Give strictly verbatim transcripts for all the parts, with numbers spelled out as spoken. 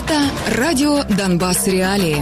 Это радио «Донбасс Реалии».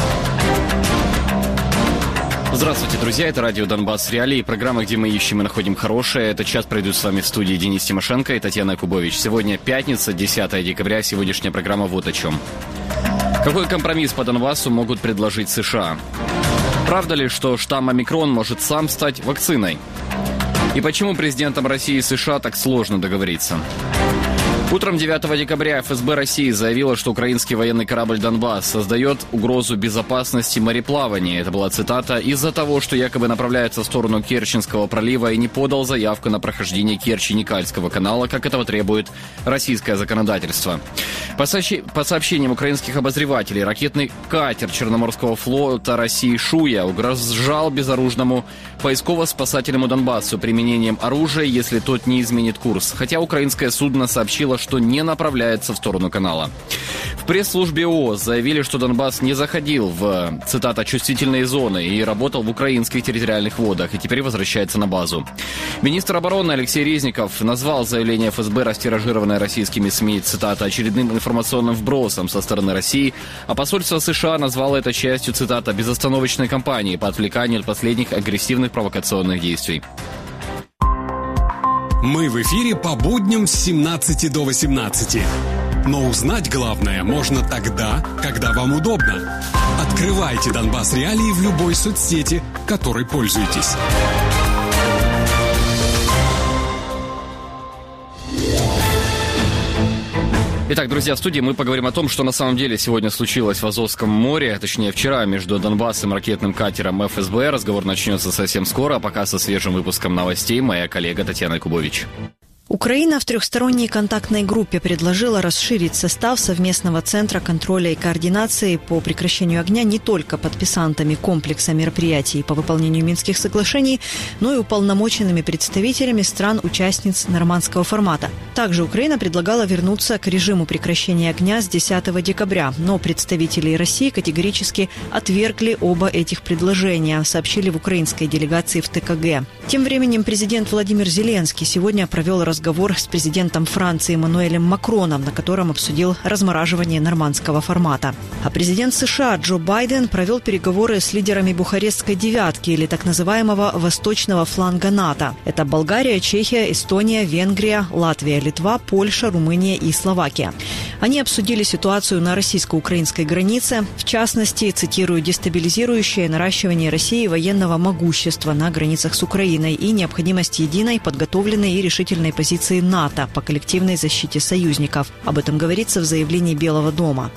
Здравствуйте, друзья, это радио «Донбасс Реалии», программа, где мы ищем и находим хорошее. Этот час пройдут с вами в студии Денис Тимошенко и Татьяна Якубович. Сегодня пятница, десятое декабря, сегодняшняя программа вот о чем. Какой компромисс по Донбассу могут предложить США? Правда ли, что штамм омикрон может сам стать вакциной? И почему президентам России и США так сложно договориться? Утром девятого декабря эф эс бэ России заявила, что украинский военный корабль «Донбасс» создает угрозу безопасности мореплавания. Это была цитата «из-за того, что якобы направляется в сторону Керченского пролива и не подал заявку на прохождение Керчи-Никальского канала, как этого требует российское законодательство». По, сообщ... По сообщениям украинских обозревателей, ракетный катер Черноморского флота России «Шуя» угрожал безоружному поисково-спасательному Донбассу применением оружия, если тот не изменит курс. Хотя украинское судно сообщило, что не направляется в сторону канала. В пресс-службе ООС заявили, что Донбасс не заходил в, цитата, «чувствительные зоны» и работал в украинских территориальных водах, и теперь возвращается на базу. Министр обороны Алексей Резников назвал заявление эф эс бэ, растиражированное российскими СМИ, цитата, «очередным информационным вбросом со стороны России», а посольство США назвало это частью, цитата, «безостановочной кампании по отвлеканию от последних агрессивных провокационных действий». Мы в эфире по будням с семнадцати до восемнадцати. Но узнать главное можно тогда, когда вам удобно. Открывайте «Донбасс Реалии» в любой соцсети, которой пользуетесь. Итак, друзья, в студии мы поговорим о том, что на самом деле сегодня случилось в Азовском море, точнее вчера, между Донбассом и ракетным катером эф эс бэ. Разговор начнется совсем скоро, а пока со свежим выпуском новостей моя коллега Татьяна Якубович. Украина в трехсторонней контактной группе предложила расширить состав совместного центра контроля и координации по прекращению огня не только подписантами комплекса мероприятий по выполнению Минских соглашений, но и уполномоченными представителями стран-участниц нормандского формата. Также Украина предлагала вернуться к режиму прекращения огня с десятого декабря, но представители России категорически отвергли оба этих предложения, сообщили в украинской делегации в тэ ка гэ. Тем временем президент Владимир Зеленский сегодня провел разговор разговор с президентом Франции Эммануэлем Макроном, на котором обсудил размораживание нормандского формата. А президент США Джо Байден провел переговоры с лидерами Бухарестской девятки, или так называемого восточного фланга НАТО. Это Болгария, Чехия, Эстония, Венгрия, Латвия, Литва, Польша, Румыния и Словакия. Они обсудили ситуацию на российско-украинской границе, в частности, цитирую, «дестабилизирующее наращивание России военного могущества на границах с Украиной и необходимость единой, подготовленной и решительной позиции позиции НАТО по коллективной защите союзников». Об этом говорится в заявлении Белого дома.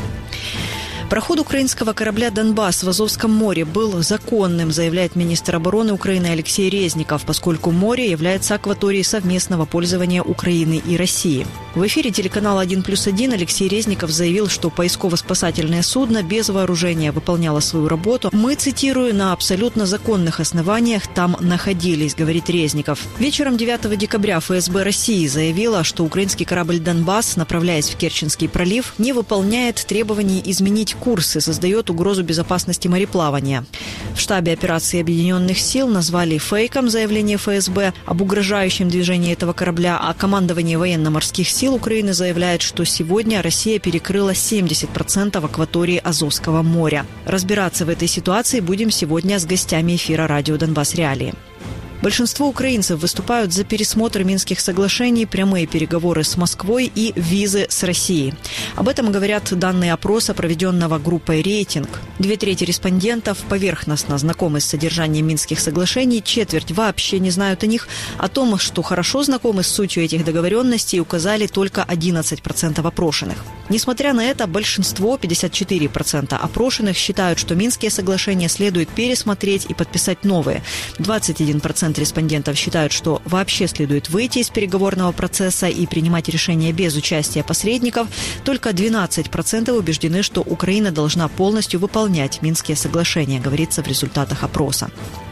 Проход украинского корабля «Донбасс» в Азовском море был законным, заявляет министр обороны Украины Алексей Резников, поскольку море является акваторией совместного пользования Украины и России. В эфире телеканала один плюс один Алексей Резников заявил, что поисково-спасательное судно без вооружения выполняло свою работу. «Мы, цитирую, на абсолютно законных основаниях там находились», говорит Резников. Вечером девятого декабря эф эс бэ России заявила, что украинский корабль «Донбасс», направляясь в Керченский пролив, не выполняет требований изменить курс и создает угрозу безопасности мореплавания. В штабе операции Объединенных сил назвали фейком заявление эф эс бэ об угрожающем движении этого корабля, а командование военно-морских сил Украины заявляет, что сегодня Россия перекрыла семьдесят процентов акватории Азовского моря. Разбираться в этой ситуации будем сегодня с гостями эфира радио «Донбасс Реалии». Большинство украинцев выступают за пересмотр Минских соглашений, прямые переговоры с Москвой и визы с Россией. Об этом говорят данные опроса, проведенного группой «Рейтинг». Две трети респондентов поверхностно знакомы с содержанием Минских соглашений, четверть вообще не знают о них. О том, что хорошо знакомы с сутью этих договоренностей, указали только одиннадцать процентов опрошенных. Несмотря на это, большинство, пятьдесят четыре процента опрошенных, считают, что Минские соглашения следует пересмотреть и подписать новые. двадцать один процент респондентов считают, что вообще следует выйти из переговорного процесса и принимать решения без участия посредников. Только двенадцать процентов убеждены, что Украина должна полностью выполнять Минские соглашения, говорится в результатах опроса.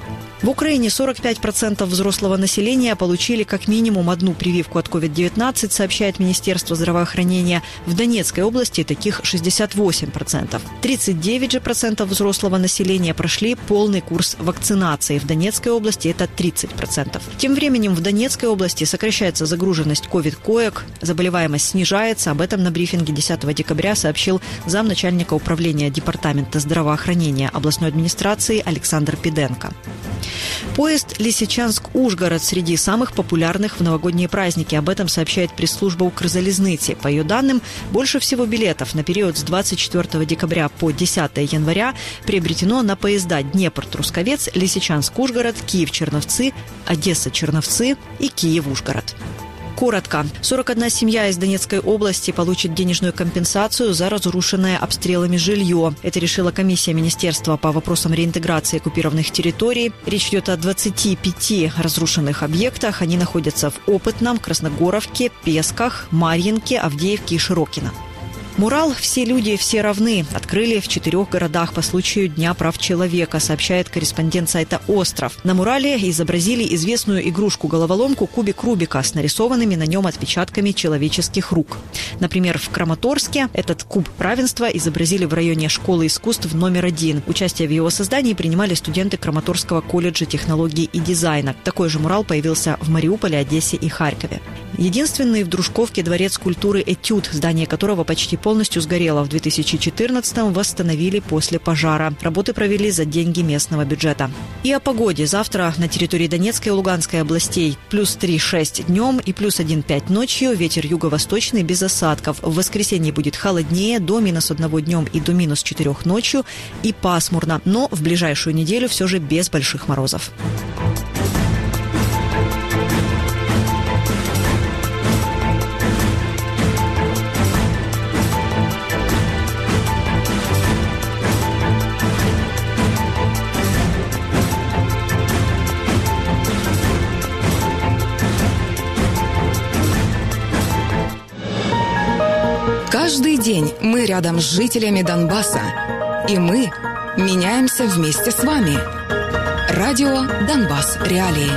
В Украине сорок пять процентов взрослого населения получили как минимум одну прививку от ковид девятнадцать, сообщает Министерство здравоохранения. В Донецкой области таких шестьдесят восемь процентов. тридцать девять процентов взрослого населения прошли полный курс вакцинации. В Донецкой области это тридцать процентов. Тем временем в Донецкой области сокращается загруженность ковид-коек, заболеваемость снижается. Об этом на брифинге десятого декабря сообщил замначальника управления Департамента здравоохранения областной администрации Александр Пиденко. Поезд Лисичанск-Ужгород среди самых популярных в новогодние праздники. Об этом сообщает пресс-служба Укрзалезницы. По ее данным, больше всего билетов на период с двадцать четвёртого декабря по десятого января приобретено на поезда Днепр-Трусковец, Лисичанск-Ужгород, Киев-Черновцы, Одесса-Черновцы и Киев-Ужгород. Коротко. сорок одна семья из Донецкой области получит денежную компенсацию за разрушенное обстрелами жилье. Это решила комиссия Министерства по вопросам реинтеграции оккупированных территорий. Речь идет о двадцати пяти разрушенных объектах. Они находятся в Опытном, Красногоровке, Песках, Марьинке, Авдеевке и Широкино. Мурал «Все люди, все равны» открыли в четырех городах по случаю Дня прав человека, сообщает корреспондент сайта «Остров». На мурале изобразили известную игрушку-головоломку кубик Рубика с нарисованными на нем отпечатками человеческих рук. Например, в Краматорске этот куб равенства изобразили в районе школы искусств номер один. Участие в его создании принимали студенты Краматорского колледжа технологий и дизайна. Такой же мурал появился в Мариуполе, Одессе и Харькове. Единственный в Дружковке дворец культуры «Этюд», здание которого почти полностью сгорело в две тысячи четырнадцатом, восстановили после пожара. Работы провели за деньги местного бюджета. И о погоде. Завтра на территории Донецкой и Луганской областей плюс три шесть днем и плюс один пять ночью. Ветер юго-восточный без осадков. В воскресенье будет холоднее, до минус одного днем и до минус четырех ночью, и пасмурно. Но в ближайшую неделю все же без больших морозов. Каждый день мы рядом с жителями Донбасса. И мы меняемся вместе с вами. Радио «Донбасс. Реалии».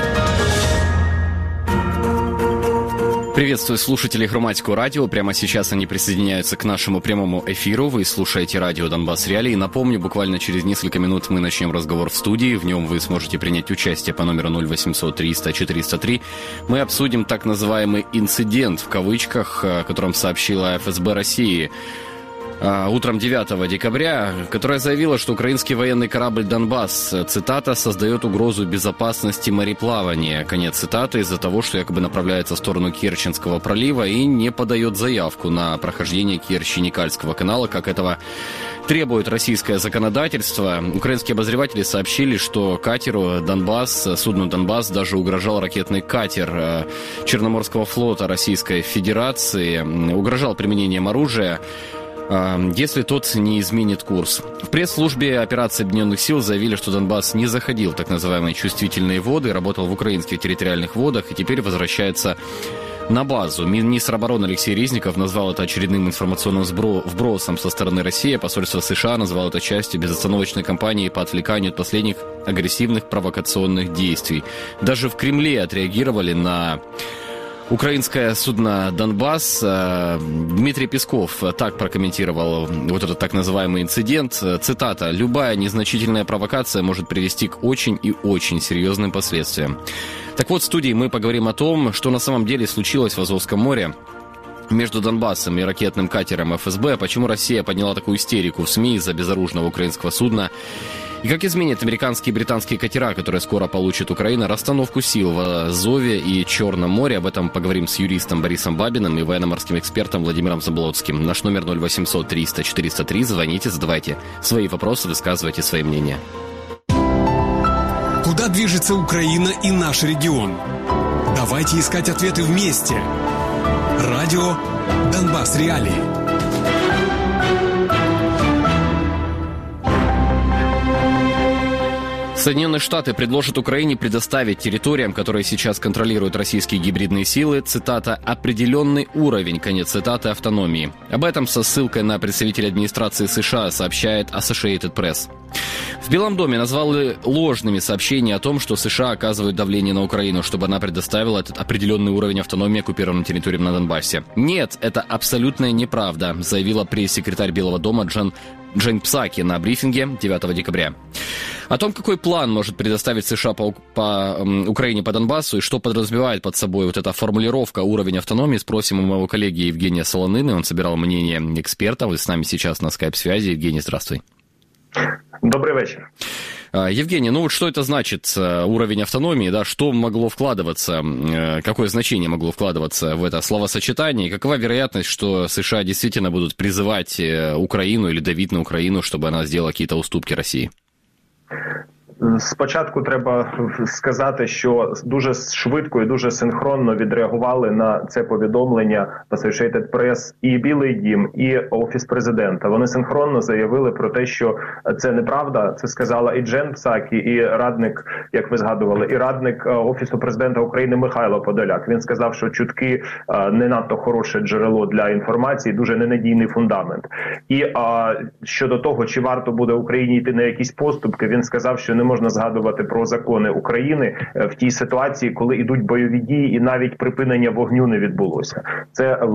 Приветствую слушателей Хроматику радио. Прямо сейчас они присоединяются к нашему прямому эфиру. Вы слушаете радио «Донбасс Реалии». Напомню, буквально через несколько минут мы начнем разговор в студии. В нем вы сможете принять участие по номеру ноль восемьсот триста четыреста три. Мы обсудим так называемый «инцидент», в кавычках, о котором сообщила эф эс бэ России утром девятого декабря, которая заявила, что украинский военный корабль «Донбасс», цитата, «создает угрозу безопасности мореплавания». Конец цитаты, из-за того, что якобы направляется в сторону Керченского пролива и не подает заявку на прохождение Керчи-Никальского канала, как этого требует российское законодательство. Украинские обозреватели сообщили, что катеру «Донбасс», судну «Донбасс» даже угрожал ракетный катер Черноморского флота Российской Федерации, угрожал применением оружия, если тот не изменит курс. В пресс-службе операции Объединенных сил заявили, что Донбасс не заходил в так называемые чувствительные воды, работал в украинских территориальных водах и теперь возвращается на базу. Министр обороны Алексей Резников назвал это очередным информационным вбросом со стороны России. Посольство США назвало это частью безостановочной кампании по отвлеканию от последних агрессивных провокационных действий. Даже в Кремле отреагировали на украинское судно «Донбасс». Дмитрий Песков так прокомментировал вот этот так называемый инцидент. Цитата: «Любая незначительная провокация может привести к очень и очень серьезным последствиям». Так вот, в студии мы поговорим о том, что на самом деле случилось в Азовском море между Донбассом и ракетным катером эф эс бэ, почему Россия подняла такую истерику в СМИ из-за безоружного украинского судна, и как изменят американские и британские катера, которые скоро получит Украина, расстановку сил в Азове и Черном море. Об этом поговорим с юристом Борисом Бабиным и военно-морским экспертом Владимиром Заблоцким. Наш номер ноль восемьсот триста четыреста три. Звоните, задавайте свои вопросы, высказывайте свои мнения. Куда движется Украина и наш регион? Давайте искать ответы вместе. Радио «Донбасс Реалии». Соединенные Штаты предложат Украине предоставить территориям, которые сейчас контролируют российские гибридные силы, цитата, «определенный уровень», конец цитаты, автономии. Об этом со ссылкой на представителя администрации США сообщает Associated Press. В Белом доме назвали ложными сообщения о том, что США оказывают давление на Украину, чтобы она предоставила этот определенный уровень автономии оккупированным территориям на Донбассе. Нет, это абсолютная неправда, заявила пресс-секретарь Белого дома Джен, Джен Псаки на брифинге девятого декабря. О том, какой план может предоставить США по, по um, Украине по Донбассу и что подразумевает под собой вот эта формулировка уровень автономии, спросим у моего коллеги Евгения Солонины. Он собирал мнение экспертов и с нами сейчас на скайп-связи. Евгений, здравствуй. Добрый вечер. Евгений, ну вот что это значит, уровень автономии, да, что могло вкладываться, какое значение могло вкладываться в это словосочетание, и какова вероятность, что США действительно будут призывать Украину или давить на Украину, чтобы она сделала какие-то уступки России? Спочатку треба сказати, що дуже швидко і дуже синхронно відреагували на це повідомлення Associated Press і Білий дім, і Офіс президента. Вони синхронно заявили про те, що це неправда. Це сказала і Джен Псакі, і радник, як ви згадували, і радник Офісу президента України Михайло Подоляк. Він сказав, що чутки не надто хороше джерело для інформації, дуже ненадійний фундамент. І а, щодо того, чи варто буде Україні йти на якісь поступки, він сказав, що не можна згадувати про закони України в тій ситуації, коли йдуть бойові дії і навіть припинення вогню не відбулося. Це е,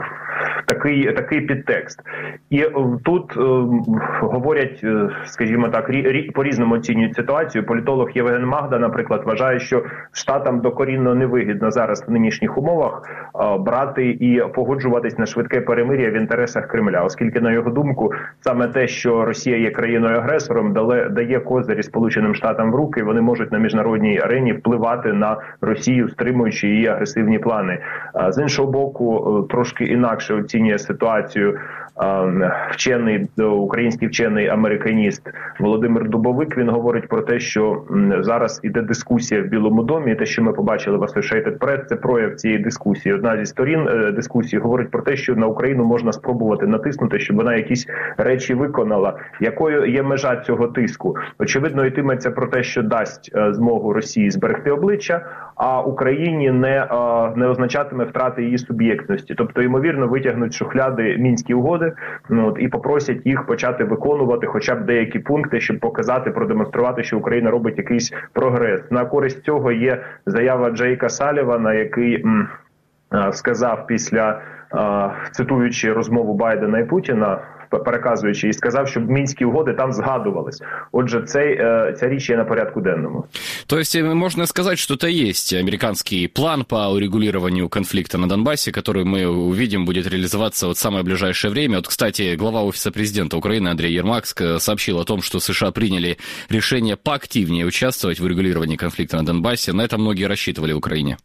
такий, такий підтекст. І е, тут е, говорять, е, скажімо так, рі, рі, по-різному оцінюють ситуацію. Політолог Євген Магда, наприклад, вважає, що Штатам докорінно невигідно зараз в нинішніх умовах е, брати і погоджуватись на швидке перемир'я в інтересах Кремля, оскільки, на його думку, саме те, що Росія є країною-агресором, дає, дає козирі Сполученим Штатам в руки, вони можуть на міжнародній арені впливати на Росію, стримуючи її агресивні плани. З іншого боку, трошки інакше оцінює ситуацію вчений, український вчений-американіст Володимир Дубовик. Він говорить про те, що зараз іде дискусія в Білому домі, і те, що ми побачили в Associated Press, це прояв цієї дискусії. Одна зі сторін дискусії говорить про те, що на Україну можна спробувати натиснути, щоб вона якісь речі виконала. Якою є межа цього тиску? Очевидно, йтиметься про те, що дасть змогу Росії зберегти обличчя, а Україні не, не означатиме втрати її суб'єктності. Тобто, ймовірно, витягнуть з шухляди Мінські угоди, ну, от, і попросять їх почати виконувати хоча б деякі пункти, щоб показати, продемонструвати, що Україна робить якийсь прогрес. На користь цього є заява Джейка Салівана, який м, сказав після, а, цитуючи розмову Байдена і Путіна, переказуючи, і сказав, щоб Мінські угоди там згадувались. Отже, цей, ця річ є на порядку денному. То есть можно сказать, что это есть американский план по урегулированию конфликта на Донбассе, который мы увидим будет реализоваться вот в самое ближайшее время. Вот, кстати, глава Офиса президента Украины Андрей Ермак сообщил о том, что США приняли решение поактивнее участвовать в урегулировании конфликта на Донбассе. На это многие рассчитывали в Украине.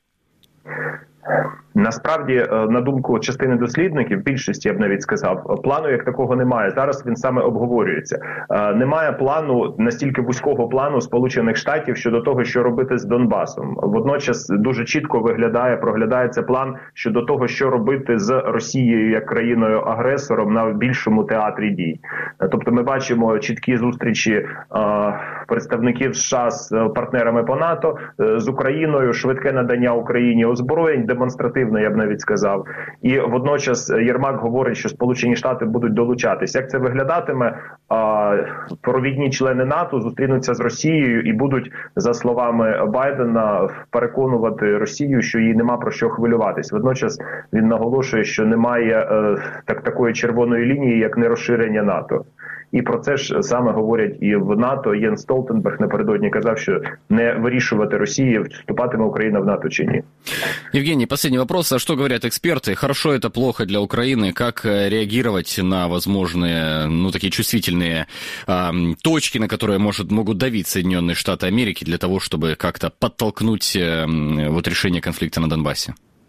Насправді, на думку частини дослідників, більшості, я б навіть сказав, плану як такого немає. Зараз він саме обговорюється. Немає плану, настільки вузького плану Сполучених Штатів щодо того, що робити з Донбасом. Водночас дуже чітко виглядає, проглядається план щодо того, що робити з Росією як країною-агресором на більшому театрі дій. Тобто ми бачимо чіткі зустрічі представників США з партнерами по НАТО, з Україною, швидке надання Україні озброєнь, демонстративно, я б навіть сказав. І водночас Єрмак говорить, що Сполучені Штати будуть долучатись. Як це виглядатиме? Провідні члени НАТО зустрінуться з Росією і будуть, за словами Байдена, переконувати Росію, що їй нема про що хвилюватись. Водночас він наголошує, що немає так, такої червоної лінії, як нерозширення НАТО. І про це ж саме говорять і в НАТО. Єн Столтенберг напередодні казав, що не вирішувати Росії, вступатиме Україна в НАТО чи ні. Евгений, последний вопрос. А что говорят эксперты? Хорошо это, плохо для Украины? Как реагировать на возможные, ну, такие чувствительные э, точки, на которые может, могут давить Соединенные Штаты Америки для того, чтобы как-то подтолкнуть э, вот решение конфликта на Донбассе?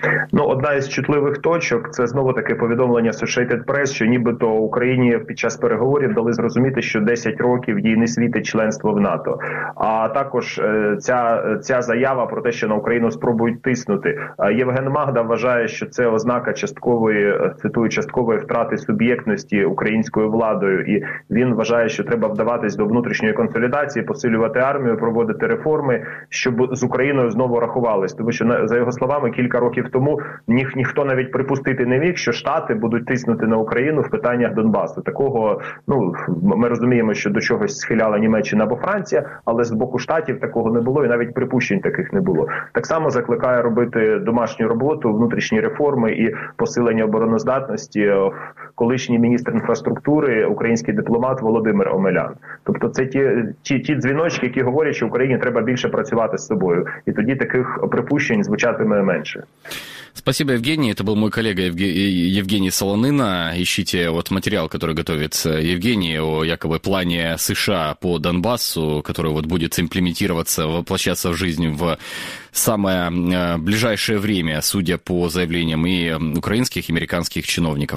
Ну, одна із чутливих точок – це знову таке повідомлення Associated Press, що нібито Україні під час переговорів дали зрозуміти, що десять років їй не світить членство в НАТО. А також ця, ця заява про те, що на Україну спробують тиснути. Євген Магда вважає, що це ознака часткової, цитую, часткової втрати суб'єктності українською владою. І він вважає, що треба вдаватись до внутрішньої консолідації, посилювати армію, проводити реформи, щоб з Україною знову рахувались. Тому що, за його словами, кілька років тому ні, ніхто навіть припустити не міг, що Штати будуть тиснути на Україну в питаннях Донбасу. Такого, ну, ми розуміємо, що до чогось схиляла Німеччина або Франція, але з боку Штатів такого не було і навіть припущень таких не було. Так само закликає робити домашню роботу, внутрішні реформи і посилення обороноздатності колишній міністр інфраструктури, український дипломат Володимир Омелян. Тобто це ті, ті, ті дзвіночки, які говорять, що Україні треба більше працювати з собою. І тоді таких припущень звучатиме менше. Спасибо, Евгений. Это был мой коллега Евгений Солонына. Ищите вот материал, который готовит Евгений о якобы плане США по Донбассу, который вот будет имплементироваться, воплощаться в жизнь в самое ближайшее время, судя по заявлениям и украинских, и американских чиновников.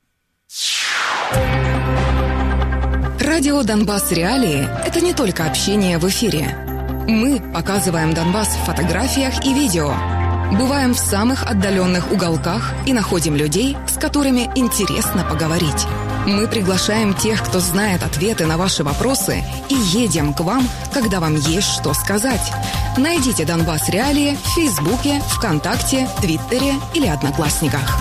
Радио «Донбасс. Реалии» — это не только общение в эфире. Мы показываем Донбасс в фотографиях и видео, бываем в самых отдаленных уголках и находим людей, с которыми интересно поговорить. Мы приглашаем тех, кто знает ответы на ваши вопросы, и едем к вам, когда вам есть что сказать. Найдите «Донбасс. Реалии» в Фейсбуке, ВКонтакте, Твиттере или Одноклассниках.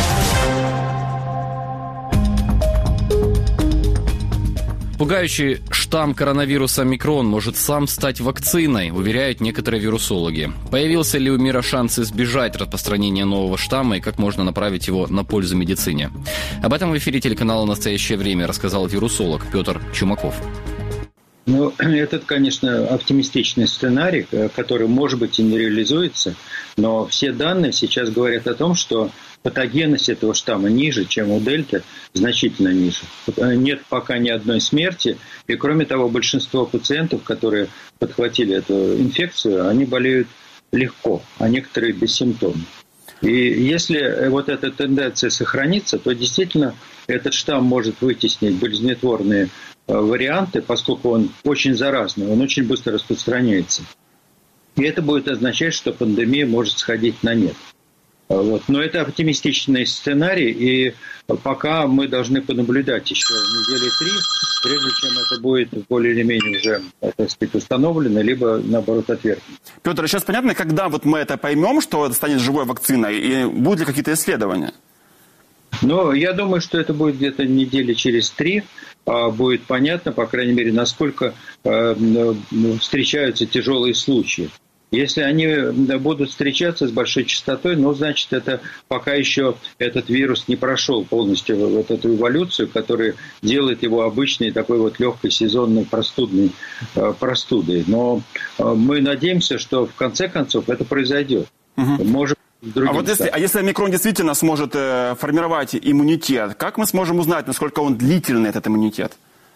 Пугающий штамм коронавируса омикрон может сам стать вакциной, уверяют некоторые вирусологи. Появился ли у мира шанс избежать распространения нового штамма и как можно направить его на пользу медицине? Об этом в эфире телеканала «Настоящее время» рассказал вирусолог Петр Чумаков. Ну, этот, конечно, оптимистичный сценарий, который, может быть, и не реализуется, но все данные сейчас говорят о том, что патогенность этого штамма ниже, чем у дельты, значительно ниже. Нет пока ни одной смерти, и, кроме того, большинство пациентов, которые подхватили эту инфекцию, они болеют легко, а некоторые бессимптомно. И если вот эта тенденция сохранится, то действительно этот штамм может вытеснить болезнетворные варианты, поскольку он очень заразный, он очень быстро распространяется. И это будет означать, что пандемия может сходить на нет. Вот. Но это оптимистичный сценарий, и пока мы должны понаблюдать еще недели три, прежде чем это будет более или менее уже, так сказать, установлено, либо, наоборот, отвергнуто. Петр, сейчас понятно, когда вот мы это поймем, что это станет живой вакциной, и будут ли какие-то исследования? Ну, я думаю, что это будет где-то недели через три. Будет понятно, по крайней мере, насколько встречаются тяжелые случаи. Если они будут встречаться с большой частотой, ну, значит, это пока еще этот вирус не прошел полностью вот эту эволюцию, которая делает его обычной такой вот легкой сезонной простудной простудой. Но мы надеемся, что в конце концов это произойдет. Угу. Может А вот если, а если омикрон действительно сможет э, формировать иммунитет, как мы сможем узнать, насколько он длительный, этот иммунитет?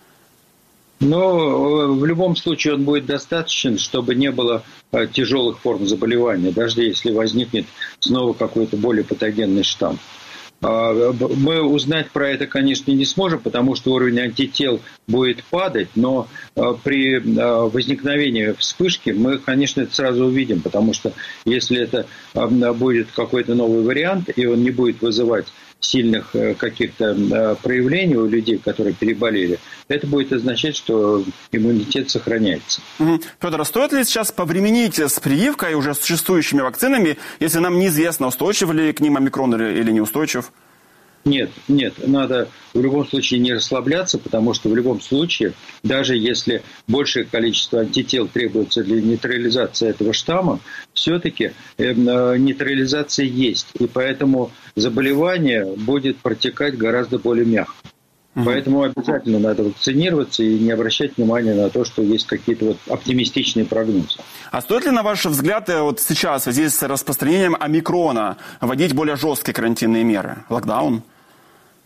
Но в любом случае он будет достаточен, чтобы не было тяжелых форм заболевания, даже если возникнет снова какой-то более патогенный штамм. Мы узнать про это, конечно, не сможем, потому что уровень антител будет падать, но при возникновении вспышки мы, конечно, это сразу увидим, потому что если это будет какой-то новый вариант, и он не будет вызывать сильных каких-то проявлений у людей, которые переболели, это будет означать, что иммунитет сохраняется. Угу. Петр, а стоит ли сейчас повременить с прививкой уже существующими вакцинами, если нам неизвестно, устойчив ли к ним омикрон или неустойчив? Нет, нет, надо в любом случае не расслабляться, потому что в любом случае, даже если большее количество антител требуется для нейтрализации этого штамма, все-таки э, нейтрализация есть, и поэтому заболевание будет протекать гораздо более мягко. Угу. Поэтому обязательно надо вакцинироваться и не обращать внимания на то, что есть какие-то вот оптимистичные прогнозы. А стоит ли, на ваш взгляд, вот сейчас в связи с распространением омикрона вводить более жесткие карантинные меры, локдаун?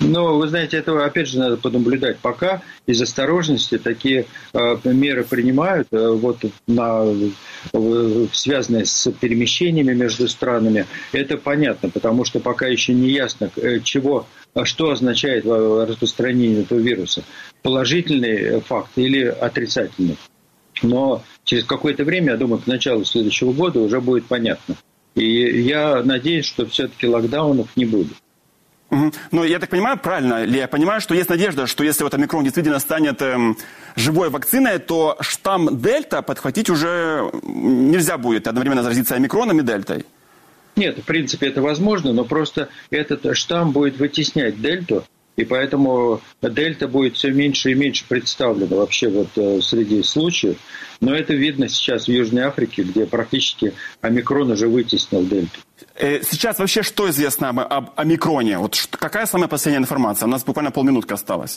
Ну, вы знаете, этого, опять же, надо понаблюдать. Пока из осторожности такие э, меры принимают, э, вот, на, э, связанные с перемещениями между странами. Это понятно, потому что пока еще не ясно, э, чего, что означает распространение этого вируса. Положительный факт или отрицательный. Но через какое-то время, я думаю, к началу следующего года уже будет понятно. И я надеюсь, что все-таки локдаунов не будет. Угу. Но я так понимаю, правильно ли я понимаю, что есть надежда, что если вот омикрон действительно станет эм, живой вакциной, то штамм дельта подхватить уже нельзя будет, одновременно заразиться омикроном и дельтой? Нет, в принципе, это возможно, но просто этот штамм будет вытеснять дельту, и поэтому дельта будет все меньше и меньше представлена вообще вот среди случаев. Но это видно сейчас в Южной Африке, где практически омикрон уже вытеснил дельту. Сейчас вообще что известно об, об омикроне? Вот что, какая самая последняя информация? У нас буквально полминутки осталось.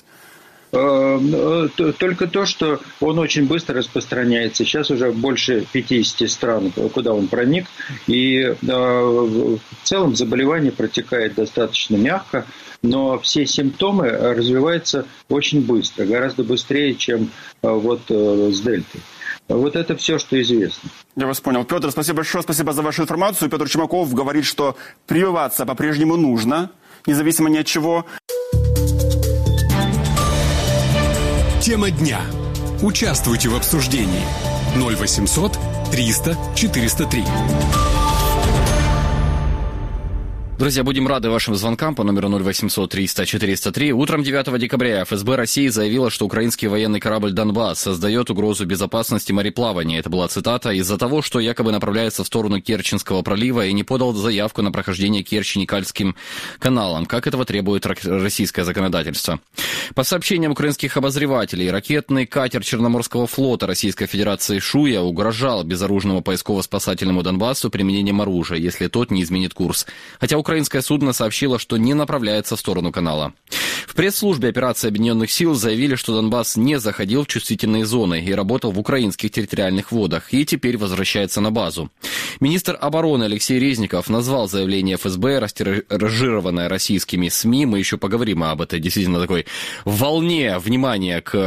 Только то, что он очень быстро распространяется. Сейчас уже больше пятидесяти стран, куда он проник. И в целом заболевание протекает достаточно мягко, но все симптомы развиваются очень быстро, гораздо быстрее, чем вот с дельтой. Вот это все, что известно. Я вас понял. Петр, спасибо большое, спасибо за вашу информацию. Петр Чумаков говорит, что прививаться по-прежнему нужно, независимо ни от чего. Тема дня. Участвуйте в обсуждении. ноль восемьсот триста четыреста три. Друзья, будем рады вашим звонкам по номеру ноль восемьсот триста четыреста три. Утром девятого декабря эф эс бэ России заявила, что украинский военный корабль «Донбасс» создает угрозу безопасности мореплавания. Это была цитата. Из-за того, что якобы направляется в сторону Керченского пролива и не подал заявку на прохождение Керчь-Никольским каналом, как этого требует российское законодательство. По сообщениям украинских обозревателей, ракетный катер Черноморского флота Российской Федерации «Шуя» угрожал безоружному поисково-спасательному Донбассу применением оружия, если тот не изменит курс. Хотя украинское судно сообщило, что не направляется в сторону канала. В пресс-службе операции Объединенных сил заявили, что Донбасс не заходил в чувствительные зоны и работал в украинских территориальных водах, и теперь возвращается на базу. Министр обороны Алексей Резников назвал заявление эф эс бэ растиражированное российскими СМИ. Мы еще поговорим об этой действительно такой волне внимания к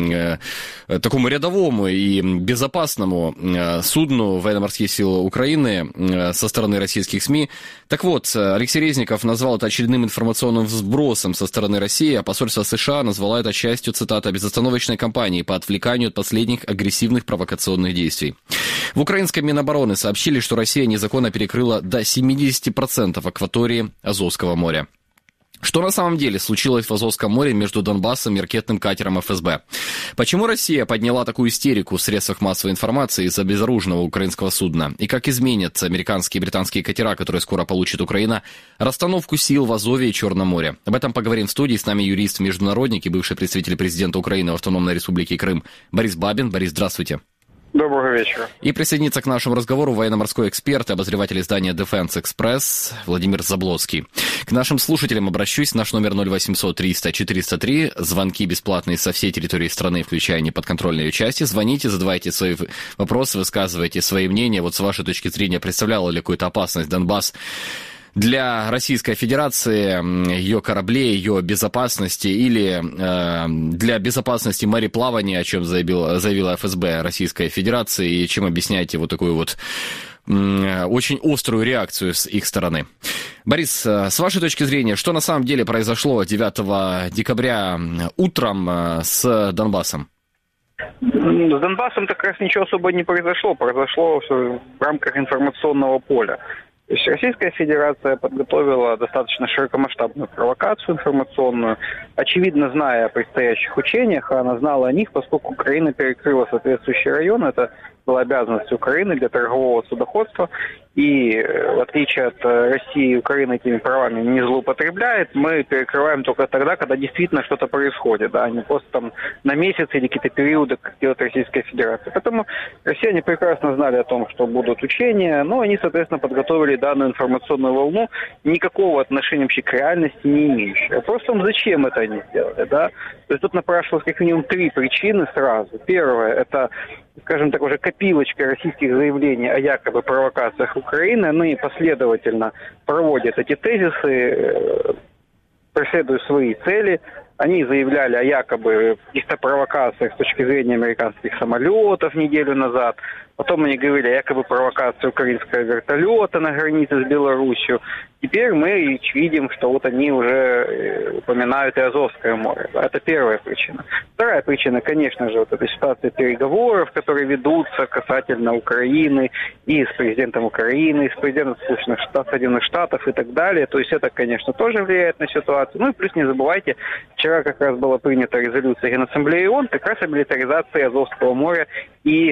э, такому рядовому и безопасному э, судну военно-морских сил Украины э, со стороны российских СМИ. Так вот, Алексей Резников назвал это очередным информационным взбросом со стороны России, а посольство США назвало это частью, цитата, безостановочной кампании по отвлеканию от последних агрессивных провокационных действий. В украинском Минобороны сообщили, что Россия незаконно перекрыла до семьдесят процентов акватории Азовского моря. Что на самом деле случилось в Азовском море между Донбассом и ракетным катером эф эс бэ? Почему Россия подняла такую истерику в средствах массовой информации из-за безоружного украинского судна? И как изменят американские и британские катера, которые скоро получит Украина, расстановку сил в Азове и Черном море? Об этом поговорим в студии. С нами юрист-международник и бывший представитель президента Украины в Автономной Республике Крым Борис Бабин. Борис, здравствуйте. Доброго вечера. И присоединиться к нашему разговору военно-морской эксперт и обозреватель издания Defense Express Владимир Заблоцкий. К нашим слушателям обращусь. Наш номер ноль восемьсот триста четыреста три. Звонки бесплатные со всей территории страны, включая неподконтрольные части. Звоните, задавайте свои вопросы, высказывайте свои мнения. Вот с вашей точки зрения, представляла ли какую-то опасность Донбасс для Российской Федерации, ее кораблей, ее безопасности или э, для безопасности мореплавания, о чем заявил, заявила эф эс бэ Российской Федерации, и чем объясняете вот такую вот э, очень острую реакцию с их стороны. Борис, с вашей точки зрения, что на самом деле произошло девятого декабря утром с Донбассом? С Донбассом как раз ничего особо не произошло. Произошло все в рамках информационного поля. То есть Российская Федерация подготовила достаточно широкомасштабную провокацию информационную. Очевидно, зная о предстоящих учениях, а она знала о них, поскольку Украина перекрыла соответствующий район. Это была обязанность Украины для торгового судоходства. И в отличие от России, Украина этими правами не злоупотребляет. Мы перекрываем только тогда, когда действительно что-то происходит, да, а не просто там на месяц или какие-то периоды, как делает Российская Федерация. Поэтому россияне прекрасно знали о том, что будут учения, но они, соответственно, подготовили данную информационную волну, никакого отношения вообще к реальности не имеющую. Просто зачем это они сделали, да? То есть тут напрашивалось как минимум три причины сразу. Первое, это, скажем так, уже копилочка российских заявлений о якобы провокациях Украины. Они последовательно проводят эти тезисы, преследуя свои цели. Они заявляли о якобы каких-то провокациях с точки зрения американских самолетов неделю назад. Потом они говорили о якобы провокации украинского вертолета на границе с Беларусью. Теперь мы видим, что вот они уже упоминают и Азовское море. Это первая причина. Вторая причина, конечно же, вот эта ситуация переговоров, которые ведутся касательно Украины и с президентом Украины, и с президентом Соединенных Штатов и так далее. То есть это, конечно, тоже влияет на ситуацию. Ну и плюс не забывайте, вчера как раз была принята резолюция Генассамблеи ООН как раз о милитаризации Азовского моря и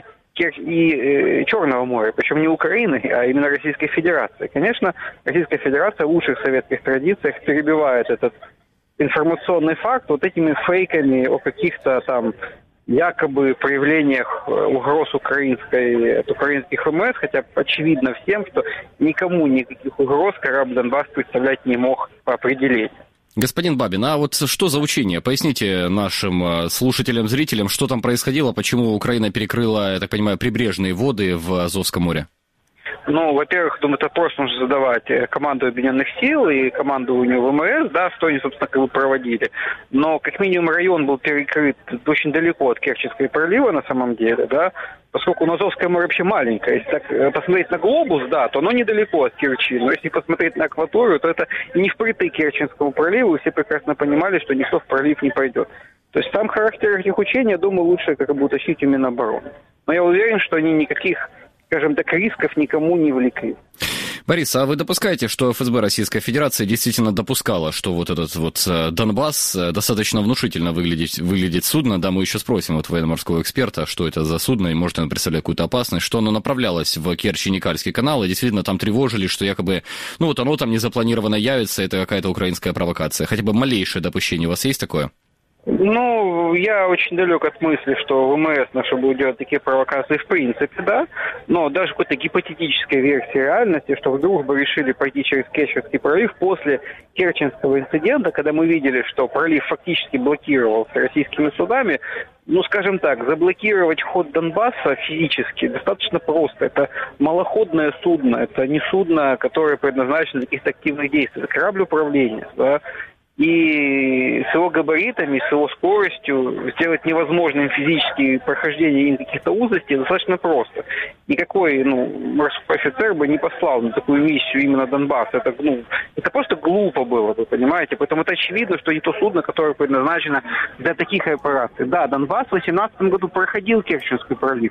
и э, Черного моря, причем не Украины, а именно Российской Федерации. Конечно, Российская Федерация в лучших советских традициях перебивает этот информационный факт вот этими фейками о каких-то там якобы проявлениях угроз украинской, от украинских ВМС, хотя очевидно всем, что никому никаких угроз корабль «Донбасс» представлять не мог по определению. Господин Бабин, а вот что за учение? Поясните нашим слушателям, зрителям, что там происходило, почему Украина перекрыла, я так понимаю, прибрежные воды в Азовском море? Ну, во-первых, думаю, это просто нужно задавать команду Объединенных сил и командованию ВМС, да, что они, собственно, как бы проводили. Но, как минимум, район был перекрыт очень далеко от Керченского пролива, на самом деле, да, поскольку Азовское море вообще маленькое. Если так посмотреть на глобус, да, то оно недалеко от Керчи. Но если посмотреть на акваторию, то это не впритык к Керченскому проливу, и все прекрасно понимали, что никто в пролив не пойдет. То есть сам характер этих учений, я думаю, лучше как бы уточнить у Минобороны. Но я уверен, что они никаких, скажем так, рисков никому не влекли. Борис, а вы допускаете, что ФСБ Российской Федерации действительно допускала, что вот этот вот Донбасс достаточно внушительно выглядит, выглядит судно? Да, мы еще спросим вот военно-морского эксперта, что это за судно и может оно представлять какую-то опасность, что оно направлялось в Керчь-Никольский канал, и действительно там тревожили, что якобы, ну вот оно там незапланированно явится, это какая-то украинская провокация. Хотя бы малейшее допущение у вас есть такое? Ну, я очень далек от мысли, что ВМС наши будут делать такие провокации в принципе, да, но даже какой-то гипотетической версии реальности, что вдруг бы решили пойти через Керченский пролив после Керченского инцидента, когда мы видели, что пролив фактически блокировался российскими судами, ну, скажем так, заблокировать ход Донбасса физически достаточно просто. Это малоходное судно, это не судно, которое предназначено для каких-то активных действий, это корабль управления, да. И с его габаритами, с его скоростью сделать невозможным физически прохождение каких-то узостей достаточно просто. Никакой, ну, морской офицер бы не послал на такую миссию именно Донбасс. Это, ну, это просто глупо было, вы понимаете? Поэтому это очевидно, что не то судно, которое предназначено для таких операций. Да, Донбасс в две тысячи восемнадцатом году проходил Керченский пролив.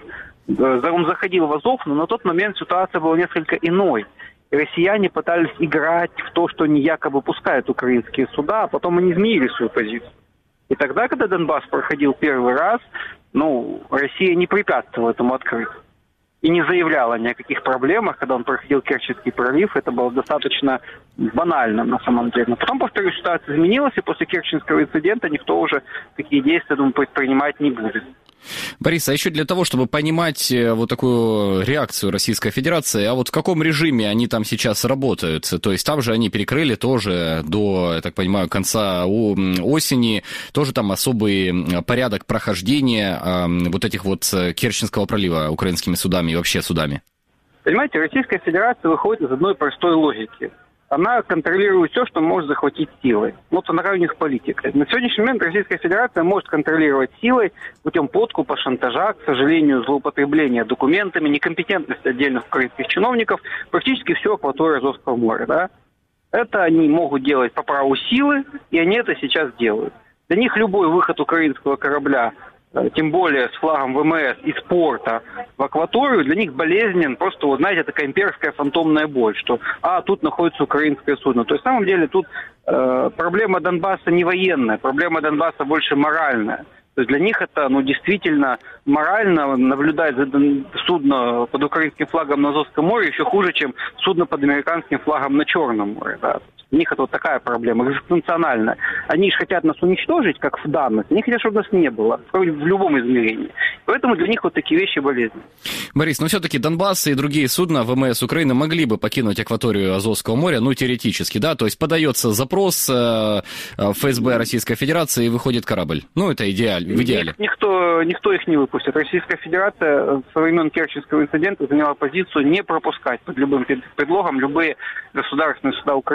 Он заходил в Азов, но на тот момент ситуация была несколько иной. Россияне пытались играть в то, что они якобы пускают украинские суда, а потом они изменили свою позицию. И тогда, когда Донбасс проходил первый раз, ну, Россия не препятствовала этому открыто. И не заявляла ни о каких проблемах, когда он проходил Керченский пролив. Это было достаточно банально на самом деле. Но потом, повторюсь, ситуация изменилась, и после Керченского инцидента никто уже такие действия, думаю, предпринимать не будет. Борис, а еще для того, чтобы понимать вот такую реакцию Российской Федерации, а вот в каком режиме они там сейчас работают? То есть там же они перекрыли тоже до, я так понимаю, конца осени, тоже там особый порядок прохождения вот этих вот Керченского пролива украинскими судами и вообще судами. Понимаете, Российская Федерация выходит из одной простой логики. Она контролирует все, что может захватить силой. Вот на равных с политикой. На сегодняшний момент Российская Федерация может контролировать силой путем подкупа, шантажа, к сожалению, злоупотребления документами, некомпетентности отдельных украинских чиновников, практически всю акваторию Азовского моря. Да? Это они могут делать по праву силы, и они это сейчас делают. Для них любой выход украинского корабля, тем более с флагом ВМС из порта в акваторию, для них болезнен просто, вот знаете, такая имперская фантомная боль, что а, тут находится украинское судно. То есть, на самом деле, тут э, проблема Донбасса не военная, проблема Донбасса больше моральная. То есть для них это, ну, действительно морально наблюдать за судно под украинским флагом на Азовском море еще хуже, чем судно под американским флагом на Черном море, да. У них это вот такая проблема, экзистенциональная. Они же хотят нас уничтожить, как в данных. Они хотят, чтобы нас не было, в любом измерении. Поэтому для них вот такие вещи болезненны. Борис, но все-таки Донбасс и другие судна ВМС Украины могли бы покинуть акваторию Азовского моря, ну, теоретически, да? То есть подается запрос э, ФСБ Российской Федерации и выходит корабль. Ну, это идеаль, в идеале. Никто, никто их не выпустит. Российская Федерация со времен Керченского инцидента заняла позицию не пропускать под любым предлогом любые государственные суда Украины через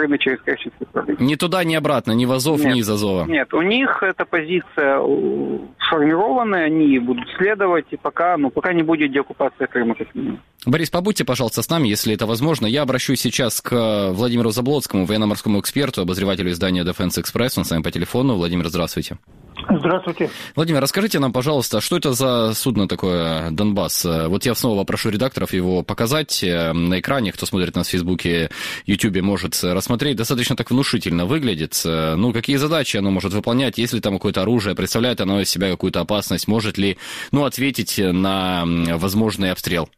Украинской российской правительства. Ни туда, ни обратно, ни в Азов, нет, ни из Азова. Нет, у них эта позиция сформированная, они будут следовать, и пока, ну, пока не будет деоккупации Крыма. Борис, побудьте, пожалуйста, с нами, если это возможно. Я обращусь сейчас к Владимиру Заблоцкому, военно-морскому эксперту, обозревателю издания Defense Express. Он с вами по телефону. Владимир, здравствуйте. Здравствуйте. Владимир, расскажите нам, пожалуйста, что это за судно такое «Донбасс»? Вот я снова попрошу редакторов его показать на экране. Кто смотрит нас в Фейсбуке, Ютубе, может рассмотреть. Достаточно так внушительно выглядит. Ну, какие задачи оно может выполнять? Есть ли там какое-то оружие? Представляет оно из себя какую-то опасность? Может ли, ну, ответить на возможный обстрел?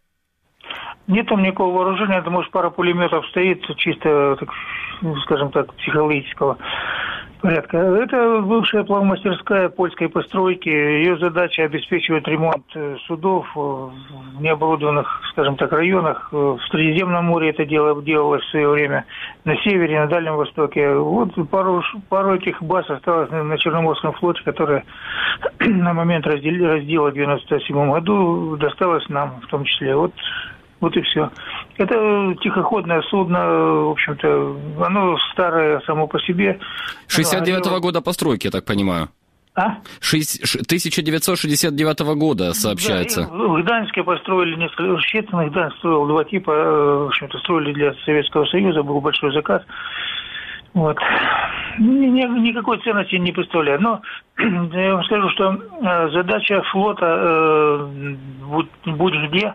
Нет там никакого вооружения. Это, может, пара пулеметов стоит, чисто, так, скажем так, психологического порядка. Это бывшая плавмастерская польской постройки. Ее задача обеспечивать ремонт судов в необорудованных, скажем так, районах. В Средиземном море это дело делалось в свое время, на севере, на Дальнем Востоке. Вот пару, пару этих баз осталось на Черноморском флоте, которая на момент раздела, раздела в девяносто седьмом году досталась нам в том числе. Вот Вот и все. Это тихоходное судно, в общем-то, оно старое само по себе. шестьдесят девятого года постройки, я так понимаю. А? тысяча девятьсот шестьдесят девятого года, сообщается. Да, в Гданьске построили несколько, Щецин, Гданьск строил два типа, в общем-то, строили для Советского Союза, был большой заказ. Вот. Никакой ценности не представляет. Но я вам скажу, что задача флота «Будь где»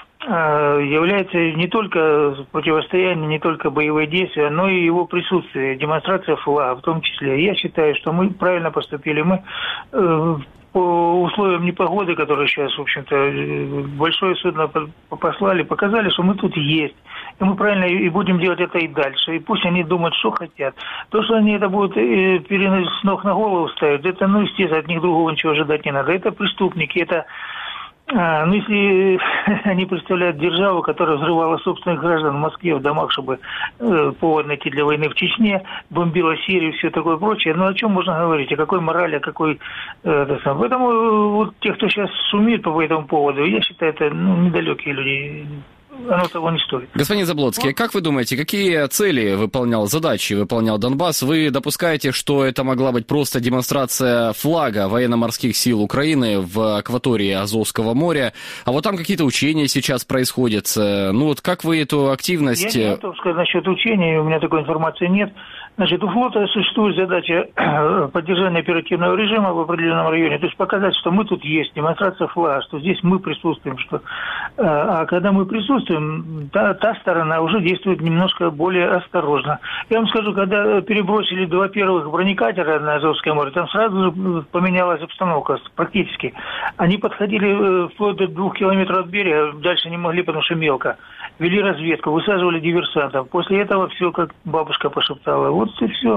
является не только противостояние, не только боевые действия, но и его присутствие, демонстрация флага в том числе. Я считаю, что мы правильно поступили. Мы э, по условиям непогоды, которые сейчас, в общем-то, большое судно послали, показали, что мы тут есть. И мы правильно и будем делать это и дальше. И пусть они думают, что хотят. То, что они это будут перенос с ног на голову ставить, это, ну, естественно, от них другого ничего ожидать не надо. Это преступники, это... А, ну, если они представляют державу, которая взрывала собственных граждан в Москве в домах, чтобы э, повод найти для войны в Чечне, бомбила Сирию и все такое прочее, ну, о чем можно говорить? О какой морали, о какой... Э, сам. Поэтому э, вот те, кто сейчас шумит по этому поводу, я считаю, это, ну, недалекие люди. Оно того не стоит. Господин Заблоцкий, вот. Как вы думаете, какие цели выполнял, задачи выполнял Донбасс? Вы допускаете, что это могла быть просто демонстрация флага военно-морских сил Украины в акватории Азовского моря, а вот там какие-то учения сейчас происходят? Ну вот как вы эту активность... Я не готов сказать насчет учений, у меня такой информации нет. Значит, у флота существует задача поддержания оперативного режима в определенном районе, то есть показать, что мы тут есть, демонстрация флага, что здесь мы присутствуем, что... А когда мы присутствуем, та, та сторона уже действует немножко более осторожно. Я вам скажу, когда перебросили два первых бронекатера на Азовское море, там сразу же поменялась обстановка практически. Они подходили вплоть до двух километров от берега, дальше не могли, потому что мелко. Вели разведку, высаживали диверсантов. После этого все, как бабушка пошептала. Вот и все.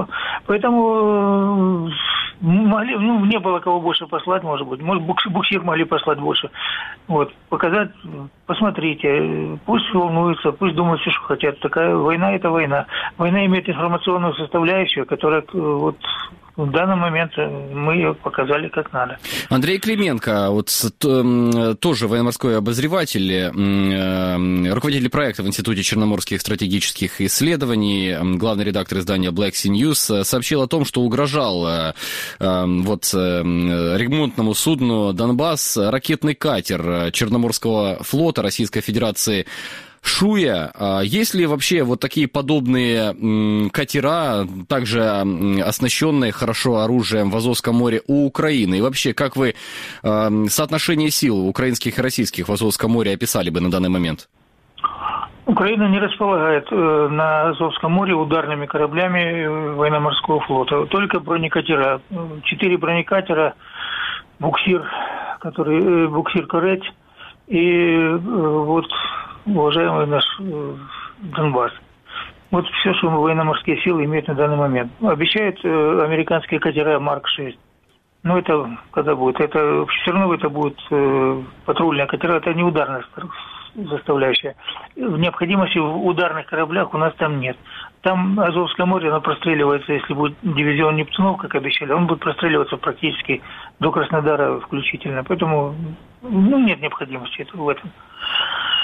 Поэтому могли, ну, не было кого больше послать, может быть. Может, буксир могли послать больше. Вот. Показать, посмотрите, пусть волнуются, пусть думают все, что хотят. Такая война – это война. Война имеет информационную составляющую, которая вот... В данный момент мы ее показали как надо. Андрей Клименко, вот тоже военно-морской обозреватель, руководитель проекта в Институте черноморских стратегических исследований, главный редактор издания Black Sea News, сообщил о том, что угрожал вот ремонтному судну «Донбасс» ракетный катер Черноморского флота Российской Федерации «Шуя». Есть ли вообще вот такие подобные катера, также оснащенные хорошо оружием в Азовском море у Украины? И вообще, как вы соотношение сил украинских и российских в Азовском море описали бы на данный момент? Украина не располагает на Азовском море ударными кораблями военно-морского флота. Только бронекатера. Четыре бронекатера, буксир, который буксир «Кореть» и вот уважаемый наш Донбасс. Вот все, что военно-морские силы имеют на данный момент. Обещают э, американские катера Марк шесть. Но это когда будет? Это все равно это будет э, патрульные катера, это не ударная составляющая. Необходимости в ударных кораблях у нас там нет. Там Азовское море, оно простреливается, если будет дивизион Нептунов, как обещали, он будет простреливаться практически до Краснодара включительно. Поэтому ну, нет необходимости в этом.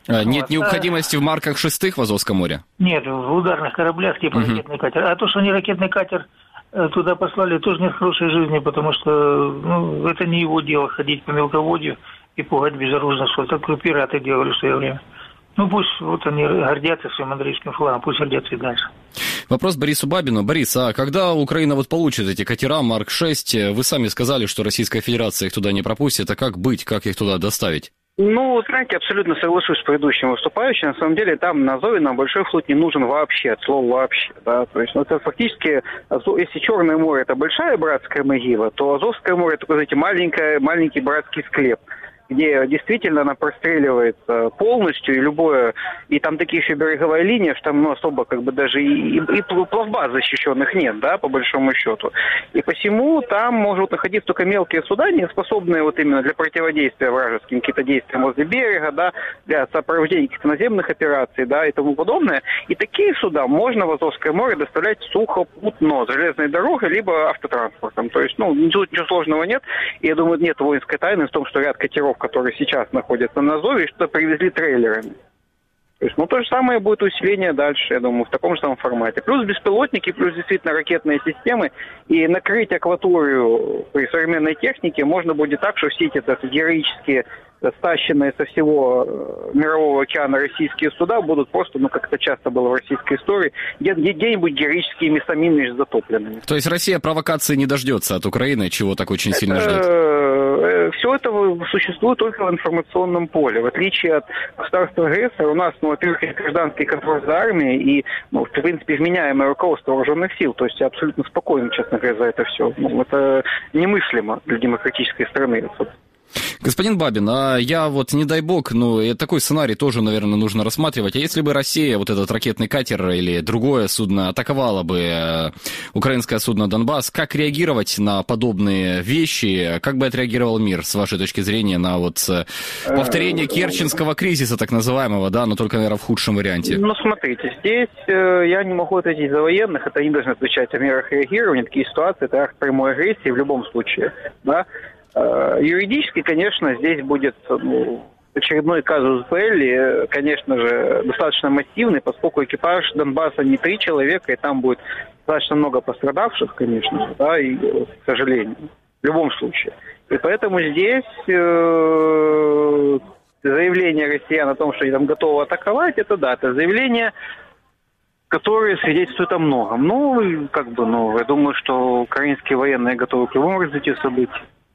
А, нет вот. необходимости в марках шестых в Азовском море? Нет, в ударных кораблях типа Угу. ракетный катер. А то, что они ракетный катер туда послали, тоже нет хорошей жизни, потому что ну, это не его дело ходить по мелководью и пугать безоружных. Вот так пираты делали в свое время. Ну пусть вот они гордятся своим андрейским флагом, пусть гордятся и дальше. Вопрос Борису Бабину. Борис, а когда Украина вот получит эти катера Марк шесть, вы сами сказали, что Российская Федерация их туда не пропустит, а как быть, как их туда доставить? Ну, знаете, абсолютно соглашусь с предыдущим выступающим. На самом деле, там на Азове нам большой флот не нужен вообще, от слова вообще. Да? То есть, ну, это фактически, если Черное море – это большая братская могила, то Азовское море – это, знаете, маленькая, маленький братский склеп, где действительно она простреливается полностью, и любое, и там такие еще береговая линия, что там ну, особо как бы даже и, и плавбаз защищенных нет, да, по большому счету. И посему там могут находиться только мелкие суда, не способные вот именно для противодействия вражеским каким-то действиям возле берега, да, для сопровождения каких-то наземных операций, да, и тому подобное. И такие суда можно в Азовское море доставлять сухопутно, железной дорогой, либо автотранспортом. То есть, ну, тут ничего сложного нет. И я думаю, нет воинской тайны в том, что ряд катеров, которые сейчас находятся на Азове, что привезли трейлерами. То есть, ну, то же самое будет усиление дальше, я думаю, в таком же самом формате. Плюс беспилотники, плюс действительно ракетные системы. И накрыть акваторию при современной технике можно будет так, что все эти так, героические, стащенные со всего мирового океана российские суда будут просто, ну, как это часто было в российской истории, где- где-нибудь героическими самими затопленными. То есть Россия провокации не дождется от Украины, чего так очень сильно ждет? Все это существует только в информационном поле. В отличие от государства-агрессора, у нас, ну, во-первых, есть гражданский контроль за армией и, ну, в принципе, вменяемое руководство вооруженных сил. То есть я абсолютно спокоен, честно говоря, за это все. Ну, это немыслимо для демократической страны. Господин Бабин, а я вот, не дай бог, ну, и такой сценарий тоже, наверное, нужно рассматривать. А если бы Россия, вот этот ракетный катер или другое судно, атаковала бы э, украинское судно «Донбасс», как реагировать на подобные вещи? Как бы отреагировал мир, с вашей точки зрения, на вот э, повторение керченского кризиса, так называемого, да, но только, наверное, в худшем варианте? Ну, смотрите, здесь э, я не могу ответить за военных, это они должны отвечать о мерах реагирования. Такие ситуации, это акт прямой агрессии в любом случае, да. Юридически, конечно, здесь будет, ну, очередной казус Белли, конечно же, достаточно массивный, поскольку экипаж Донбасса не три человека, и там будет достаточно много пострадавших, конечно же, да, и, к сожалению, в любом случае. И поэтому здесь э, заявление россиян о том, что они там готовы атаковать, это да, это заявление, которые свидетельствуют о многом. Ну, как бы, ну, я думаю, что украинские военные готовы к любому развитию событий.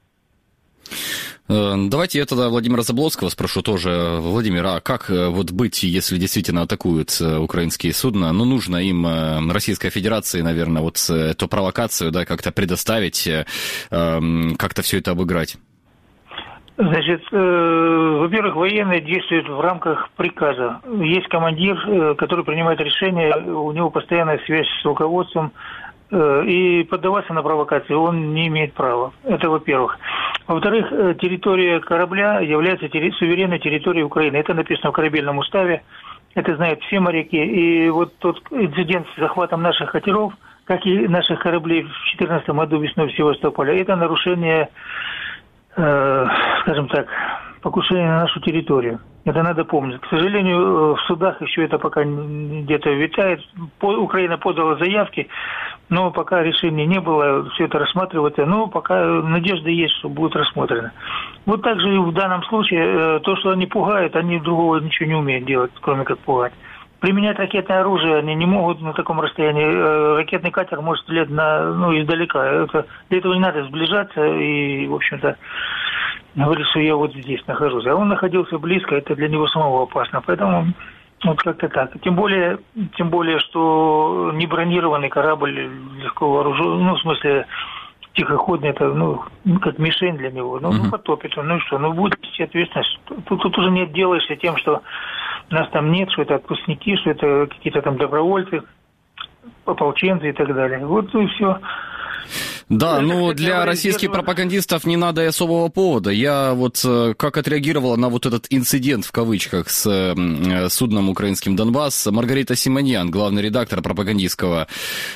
Давайте я тогда Владимира Заблоцкого спрошу тоже. Владимир, а как вот быть, если действительно атакуют украинские судна? Ну, нужно им, Российской Федерации, наверное, вот эту провокацию, да, как-то предоставить, как-то все это обыграть. Значит, э, во-первых, военные действуют в рамках приказа. Есть командир, э, который принимает решение, у него постоянная связь с руководством, э, и поддаваться на провокации он не имеет права. Это во-первых. Во-вторых, э, территория корабля является терри- суверенной территорией Украины. Это написано в корабельном уставе, это знают все моряки. И вот тот инцидент с захватом наших катеров, как и наших кораблей в две тысячи четырнадцатом году весной в Севастополе, это нарушение, скажем так, покушение на нашу территорию. Это надо помнить. К сожалению, в судах еще это пока где-то витает. Украина подала заявки, но пока решения не было, все это рассматривается. Но пока надежда есть, что будет рассмотрено. Вот так же и в данном случае, то, что они пугают, они другого ничего не умеют делать, кроме как пугать. Применять ракетное оружие они не могут на таком расстоянии. Ракетный катер может стрелять на, ну, издалека. Это, для этого не надо сближаться и, в общем-то, говорить, что я вот здесь нахожусь. А он находился близко, это для него самого опасно. Поэтому вот как-то так. Тем более, тем более, что не бронированный корабль, легко вооруженный, ну, в смысле, тихоходный, это, ну, как мишень для него. Ну, ну потопит он, ну и что? Ну, будет нести ответственность. Тут, тут уже не отделаешься тем, что нас там нет, что это отпускники, что это какие-то там добровольцы, ополченцы и так далее. Вот и все. Да, ну для российских пропагандистов не надо и особого повода. Я вот как отреагировала на вот этот инцидент в кавычках с судном украинским «Донбасс». Маргарита Симоньян, главный редактор пропагандистского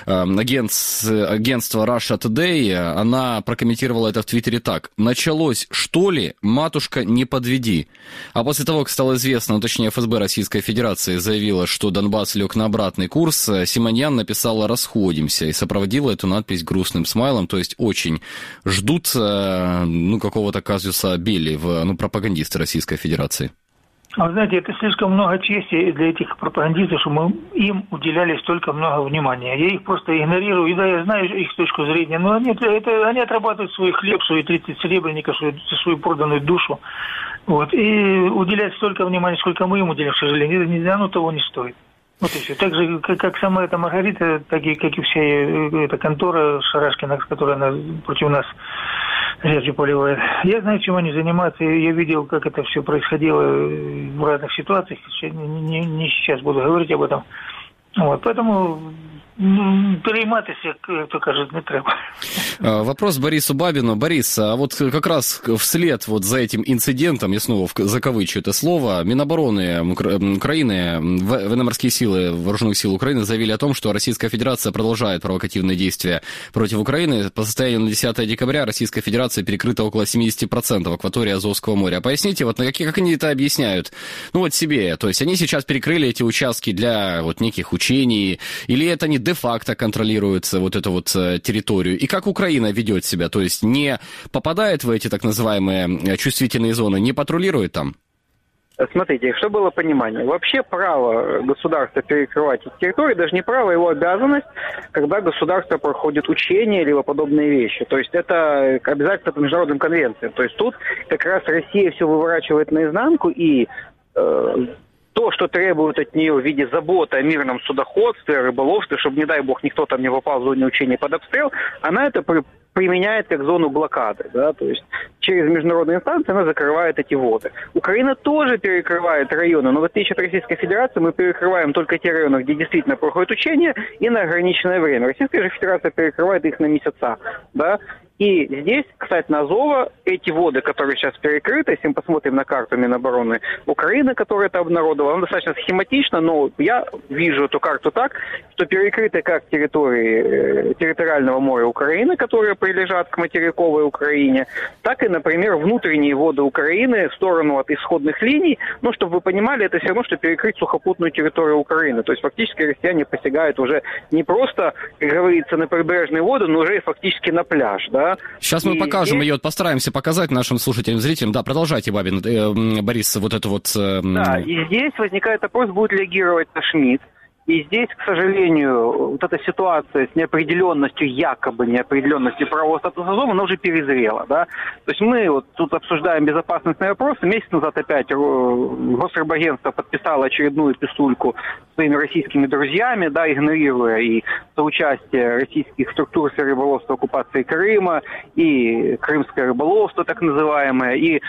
агентства Russia Today, она прокомментировала это в Твиттере так. «Началось, что ли? Матушка, не подведи». А после того, как стало известно, ну, точнее эф эс бэ Российской Федерации заявила, что Донбасс лег на обратный курс, Симоньян написала «расходимся» и сопроводила эту надпись грустным смайлом. То есть очень ждут ну, какого-то казуса белли в ну, пропагандисты Российской Федерации. Вы знаете, это слишком много чести для этих пропагандистов, что мы им уделяли столько много внимания. Я их просто игнорирую, и да, я знаю их точку зрения, но они, это, они отрабатывают свой хлеб, свои тридцать серебряников, свою, свою проданную душу. Вот, и уделять столько внимания, сколько мы им уделяем, к сожалению, это нельзя, оно того не стоит. Вот и все. Так же, как, как сама эта Маргарита, так и как и вся эта контора Шарашкина, которая она, против нас грязью поливает. Я знаю, чем они занимаются. Я видел, как это все происходило в разных ситуациях. Не, не, не сейчас буду говорить об этом. Вот, поэтому перейматися, як то кажуть, не треба. Вопрос Борису Бабину. Борис, а вот как раз вслед вот за этим инцидентом, я снова закавычу это слово, Минобороны Украины, военно-морские силы Вооруженных сил Украины заявили о том, что Российская Федерация продолжает провокативные действия против Украины. По состоянию на десятое декабря Российская Федерация перекрыта около семьдесят процентов акватории Азовского моря. Поясните, вот на какие, как они это объясняют? Ну вот себе, то есть они сейчас перекрыли эти участки для вот неких учений, или это не де-факто контролирует вот эту вот территорию? И как Украина ведет себя? То есть не попадает в эти так называемые чувствительные зоны, не патрулирует там? Смотрите, чтобы было понимание, вообще право государства перекрывать эти территории, даже не право, его обязанность, когда государство проходит учения либо подобные вещи. То есть это обязательно по международным конвенциям. То есть тут как раз Россия все выворачивает наизнанку, и э, то, что требует от нее в виде заботы о мирном судоходстве, рыболовстве, чтобы, не дай бог, никто там не попал в зону учения под обстрел, она это при, применяет как зону блокады. Да? То есть через международные инстанции она закрывает эти воды. Украина тоже перекрывает районы, но в отличие от Российской Федерации мы перекрываем только те районы, где действительно проходят учения, и на ограниченное время. Российская же Федерация перекрывает их на месяца. Да? И здесь, кстати, на Азово, эти воды, которые сейчас перекрыты, если мы посмотрим на карту Минобороны Украины, которая это обнародовала, она достаточно схематична, но я вижу эту карту так, что перекрыты как территории территориального моря Украины, которые прилежат к материковой Украине, так и, например, внутренние воды Украины в сторону от исходных линий. Ну, чтобы вы понимали, это все равно, что перекрыть сухопутную территорию Украины. То есть фактически россияне посягают уже не просто, как говорится, на прибрежные воды, но уже и фактически на пляж, да. Сейчас мы и покажем здесь... ее, постараемся показать нашим слушателям, зрителям. Да, продолжайте, Бабин, э, Борис, вот это вот... Э... Да, и здесь возникает вопрос, будет реагировать Шмидт. И здесь, к сожалению, вот эта ситуация с неопределенностью, якобы неопределенностью правового статуса Азова, она уже перезрела, да. То есть мы вот тут обсуждаем безопасностные вопросы. Месяц назад опять Госрыбагентство подписало очередную писульку своими российскими друзьями, да, игнорируя и соучастие российских структур рыболовства оккупации Крыма, и крымское рыболовство, так называемое, и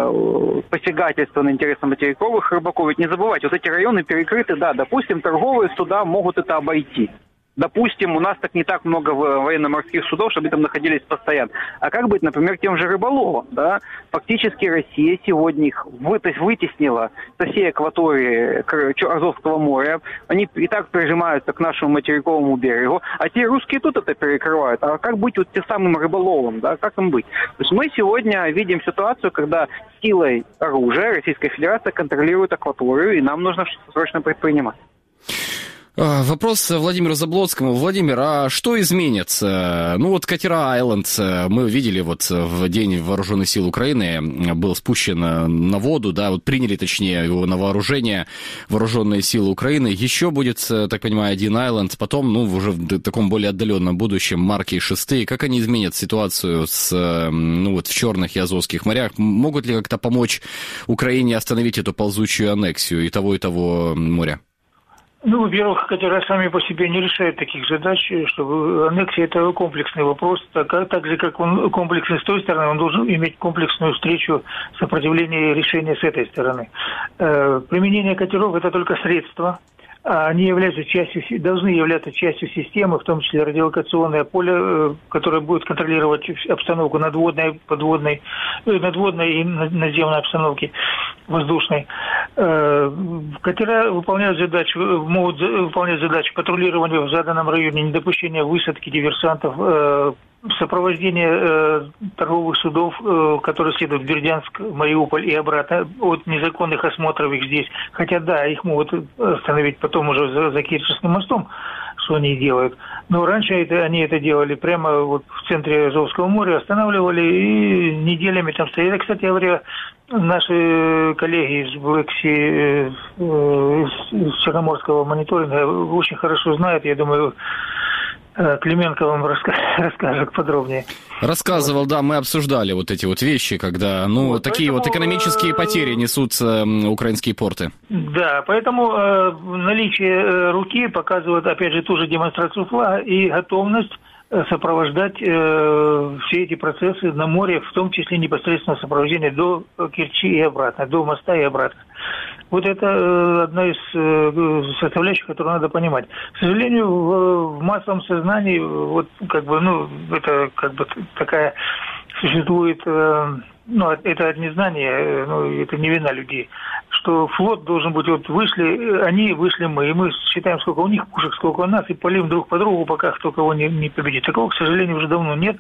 э, посягательство на интересы материковых рыбаков. Ведь не забывайте, вот эти районы перекрыты, да, допустим, торговые суда могут это обойти. Допустим, у нас так не так много военно-морских судов, чтобы там находились постоянно. А как быть, например, тем же рыболовом, да? Фактически Россия сегодня их вытеснила со всей акватории Азовского моря. Они и так прижимаются к нашему материковому берегу. А те русские тут это перекрывают. А как быть вот тем самым рыболовом, да? Как им быть? То есть мы сегодня видим ситуацию, когда силой оружия Российская Федерация контролирует акваторию, и нам нужно что-то срочно предпринимать. Вопрос Владимиру Заблоцкому. Владимир, а что изменится? Ну вот катера «Айленд» мы видели вот в день Вооруженных сил Украины, был спущен на воду, да, вот приняли, точнее, его на вооружение Вооруженные силы Украины. Еще будет, так понимаю, один «Айленд», потом, ну, уже в таком более отдаленном будущем марки и шестые. Как они изменят ситуацию с, ну, вот в Черных и Азовских морях? Могут ли как-то помочь Украине остановить эту ползучую аннексию и того, и того моря? Ну, во-первых, катера сами по себе не решают таких задач, чтобы аннексия – это комплексный вопрос. Так, так же, как он комплексный с той стороны, он должен иметь комплексную встречу сопротивления и решения с этой стороны. Э, применение катеров – это только средство. они являются частью, должны являться частью системы, в том числе радиолокационное поле, которое будет контролировать обстановку надводной, подводной, надводной и наземной обстановки, воздушной. Катера выполняют задачу, могут выполнять задачу патрулирования в заданном районе, недопущения высадки диверсантов, сопровождение э, торговых судов, э, которые следуют в Бердянск, Мариуполь и обратно, от незаконных осмотров их здесь. Хотя, да, их могут остановить потом уже за, за Керченским мостом, что они делают. Но раньше это, они это делали прямо вот в центре Азовского моря, останавливали и неделями там стояли. Кстати говоря, наши коллеги из Black Sea, э, из Черноморского мониторинга очень хорошо знают, я думаю, Клименко вам расскажет подробнее. Рассказывал, да, мы обсуждали вот эти вот вещи, когда, ну, вот, такие поэтому, вот экономические потери несутся украинские порты. Да, поэтому э, наличие руки показывает, опять же, ту же демонстрацию флага и готовность сопровождать э, все эти процессы на море, в том числе непосредственно сопровождение до Керчи и обратно, до моста и обратно. Вот это э, одна из э, составляющих, которую надо понимать. К сожалению, в, в массовом сознании, вот как бы, ну, это как бы такая существует, э, ну, это от незнания, э, ну, это не вина людей, что флот должен быть, вот вышли, они, вышли мы, и мы считаем, сколько у них пушек, сколько у нас, и палим друг по другу, пока кто кого не, не победит. Такого, к сожалению, уже давно нет.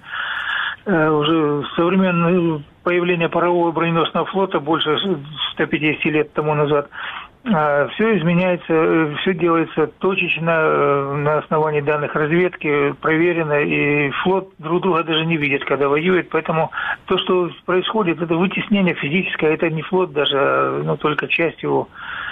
Э, уже современное появление парового броненосного флота больше ста пятидесяти лет тому назад. Э, все изменяется, все делается точечно, э, на основании данных разведки, проверено, и флот друг друга даже не видит, когда воюет. Поэтому то, что происходит, это вытеснение физическое, это не флот даже, но только часть его.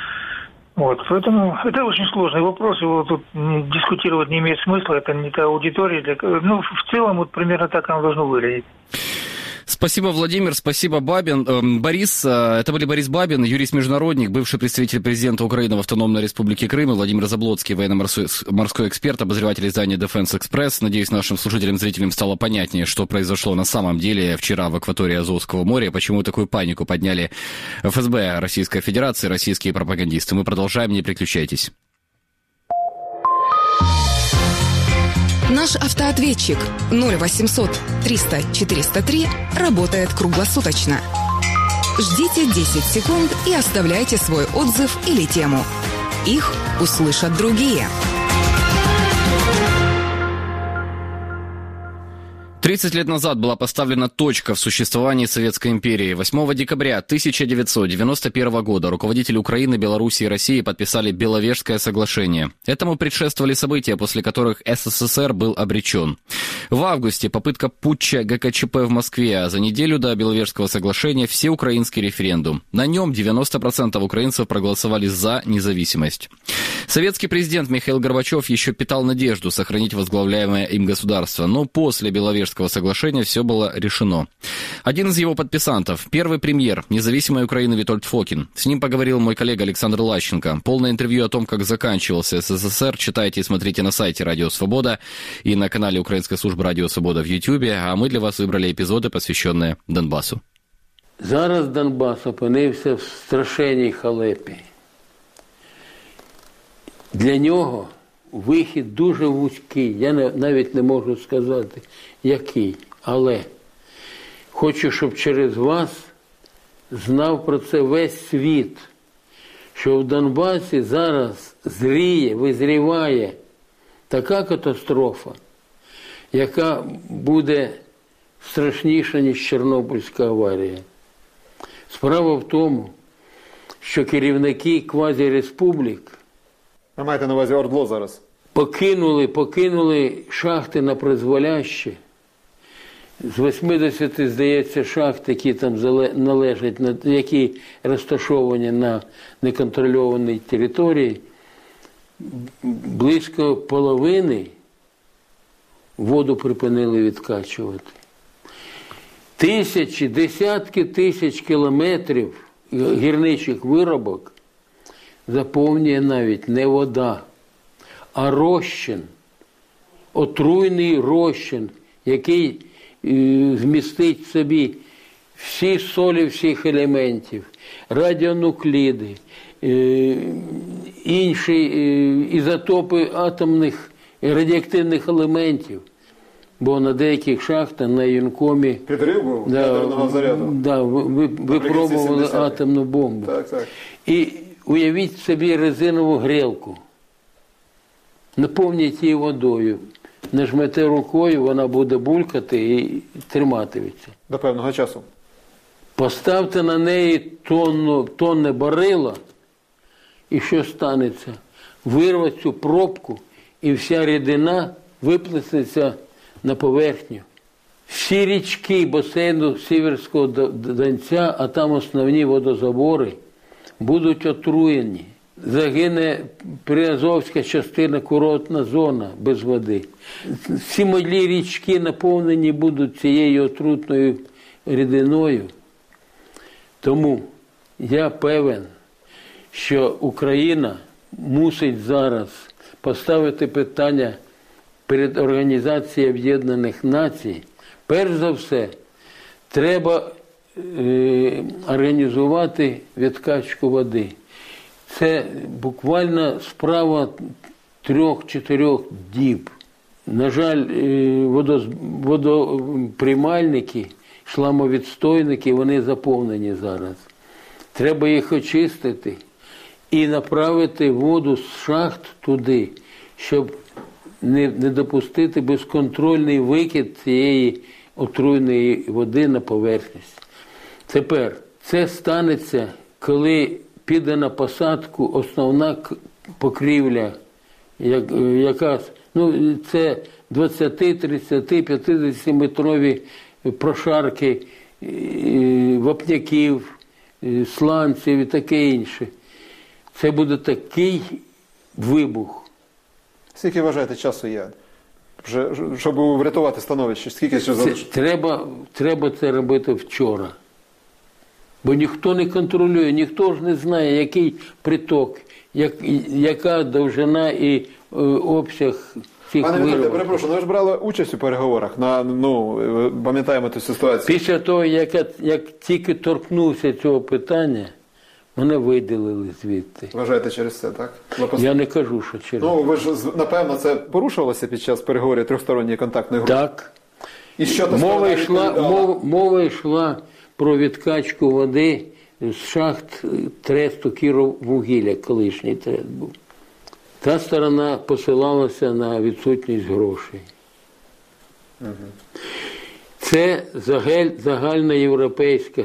Вот, поэтому это очень сложный вопрос, его тут дискутировать не имеет смысла, это не та аудитория. Для... Ну, в целом, вот примерно так оно должно выглядеть. Спасибо, Владимир, спасибо, Бабин. Борис, это были Борис Бабин, юрист-международник, бывший представитель президента Украины в Автономной Республике Крым, и Владимир Заблоцкий, военно-морской эксперт, обозреватель издания Defense Express. Надеюсь, нашим слушателям и зрителям стало понятнее, что произошло на самом деле вчера в акватории Азовского моря, почему такую панику подняли эф эс бэ Российской Федерации, российские пропагандисты. Мы продолжаем, не переключайтесь. Наш автоответчик ноль восемьсот триста четыреста три работает круглосуточно. Ждите десять секунд и оставляйте свой отзыв или тему. Их услышат другие. тридцать лет назад была поставлена точка в существовании Советской империи. восьмого декабря тысяча девятьсот девяносто первого года руководители Украины, Белоруссии и России подписали Беловежское соглашение. Этому предшествовали события, после которых эс эс эс эр был обречен. В августе попытка путча гэ ка че пэ в Москве, а за неделю до Беловежского соглашения всеукраинский референдум. На нем девяносто процентов украинцев проголосовали за независимость. Советский президент Михаил Горбачев еще питал надежду сохранить возглавляемое им государство, но после Беловежского соглашения все было решено. Один из его подписантов, первый премьер независимой Украины Витольд Фокин. С ним поговорил мой коллега Александр Лащенко. Полное интервью о том, как заканчивался эс эс эс эр, читайте и смотрите на сайте Радио Свобода и на канале Украинской службы Радио Свобода в Ютьюбе, а мы для вас выбрали эпизоды, посвященные Донбассу. Зараз Донбас опинився в страшенній халепі. Для нього вихід дуже вузький, я навіть не можу сказати, який. Але хочу, щоб через вас знав про це весь світ, що в Донбасі зараз зріє, визріває така катастрофа, яка буде страшніша, ніж Чорнобильська аварія. Справа в тому, що керівники квазіреспублік Ви маєте на увазі ОРДЛО зараз? Покинули, покинули шахти на призволяще. З вісімдесят, здається, шахт, які там належать, які розташовані на неконтрольованій території, близько половини воду припинили відкачувати. Тисячі, десятки тисяч кілометрів гірничих виробок заповнює навіть не вода, а розчин, отруйний розчин, який вмістить в собі всі солі всіх елементів, радіонукліди, інші ізотопи атомних і радіоактивних елементів. Бо на деяких шахтах, на Юнкомі підрив був да, ядерного заряду. Да, випробували атомну бомбу. Так, так. І уявіть собі резинову грілку. Наповніть її водою. Нажмете рукою, вона буде булькати і триматиметься. До певного часу. Поставте на неї тонну, тонне барила, і що станеться? Вирвать цю пробку, і вся рідина виплеснеться на поверхню. Всі річки басейну Сіверського Донця, а там основні водозабори, будуть отруєні. Загине Приазовська частина, курортна зона без води. Всі малі річки наповнені будуть цією отрутною рідиною. Тому я певен, що Україна мусить зараз поставити питання перед Організацією Об'єднаних Націй. Перш за все, треба е, організувати відкачку води. Це буквально справа трьох-чотирьох діб. На жаль, водоприймальники, шламовідстойники, вони заповнені зараз. Треба їх очистити і направити воду з шахт туди, щоб не, не допустити безконтрольний викид цієї отруйної води на поверхність. Тепер це станеться, коли піде на посадку основна покрівля, яка, ну, це двадцять, тридцять, п'ятдесят метрові прошарки вапняків, сланців і таке інше. Це буде такий вибух. Скільки, вважаєте, часу є, щоб врятувати становище? Скільки ще залишилось? Треба, треба це робити вчора. Бо ніхто не контролює, ніхто ж не знає, який приток, як, яка довжина і е, обсяг цих Пане виробів. Віталію, перепрошую, ви ж брали участь у переговорах, на, ну, пам'ятаємо ту ситуацію. Після того, як, як тільки торкнувся цього питання, мене видалили звідти. Вважаєте через це, так? Лопас... Я не кажу, що через це. Ну, ви ж, напевно, це порушувалося під час переговорів трьохсторонньої контактної групи? Так. І що мова йшла, мова, мова йшла про відкачку води з шахт тресту Кіроввугілля, колишній трест був. Та сторона посилалася на відсутність грошей. Угу. Це загаль, загальноєвропейська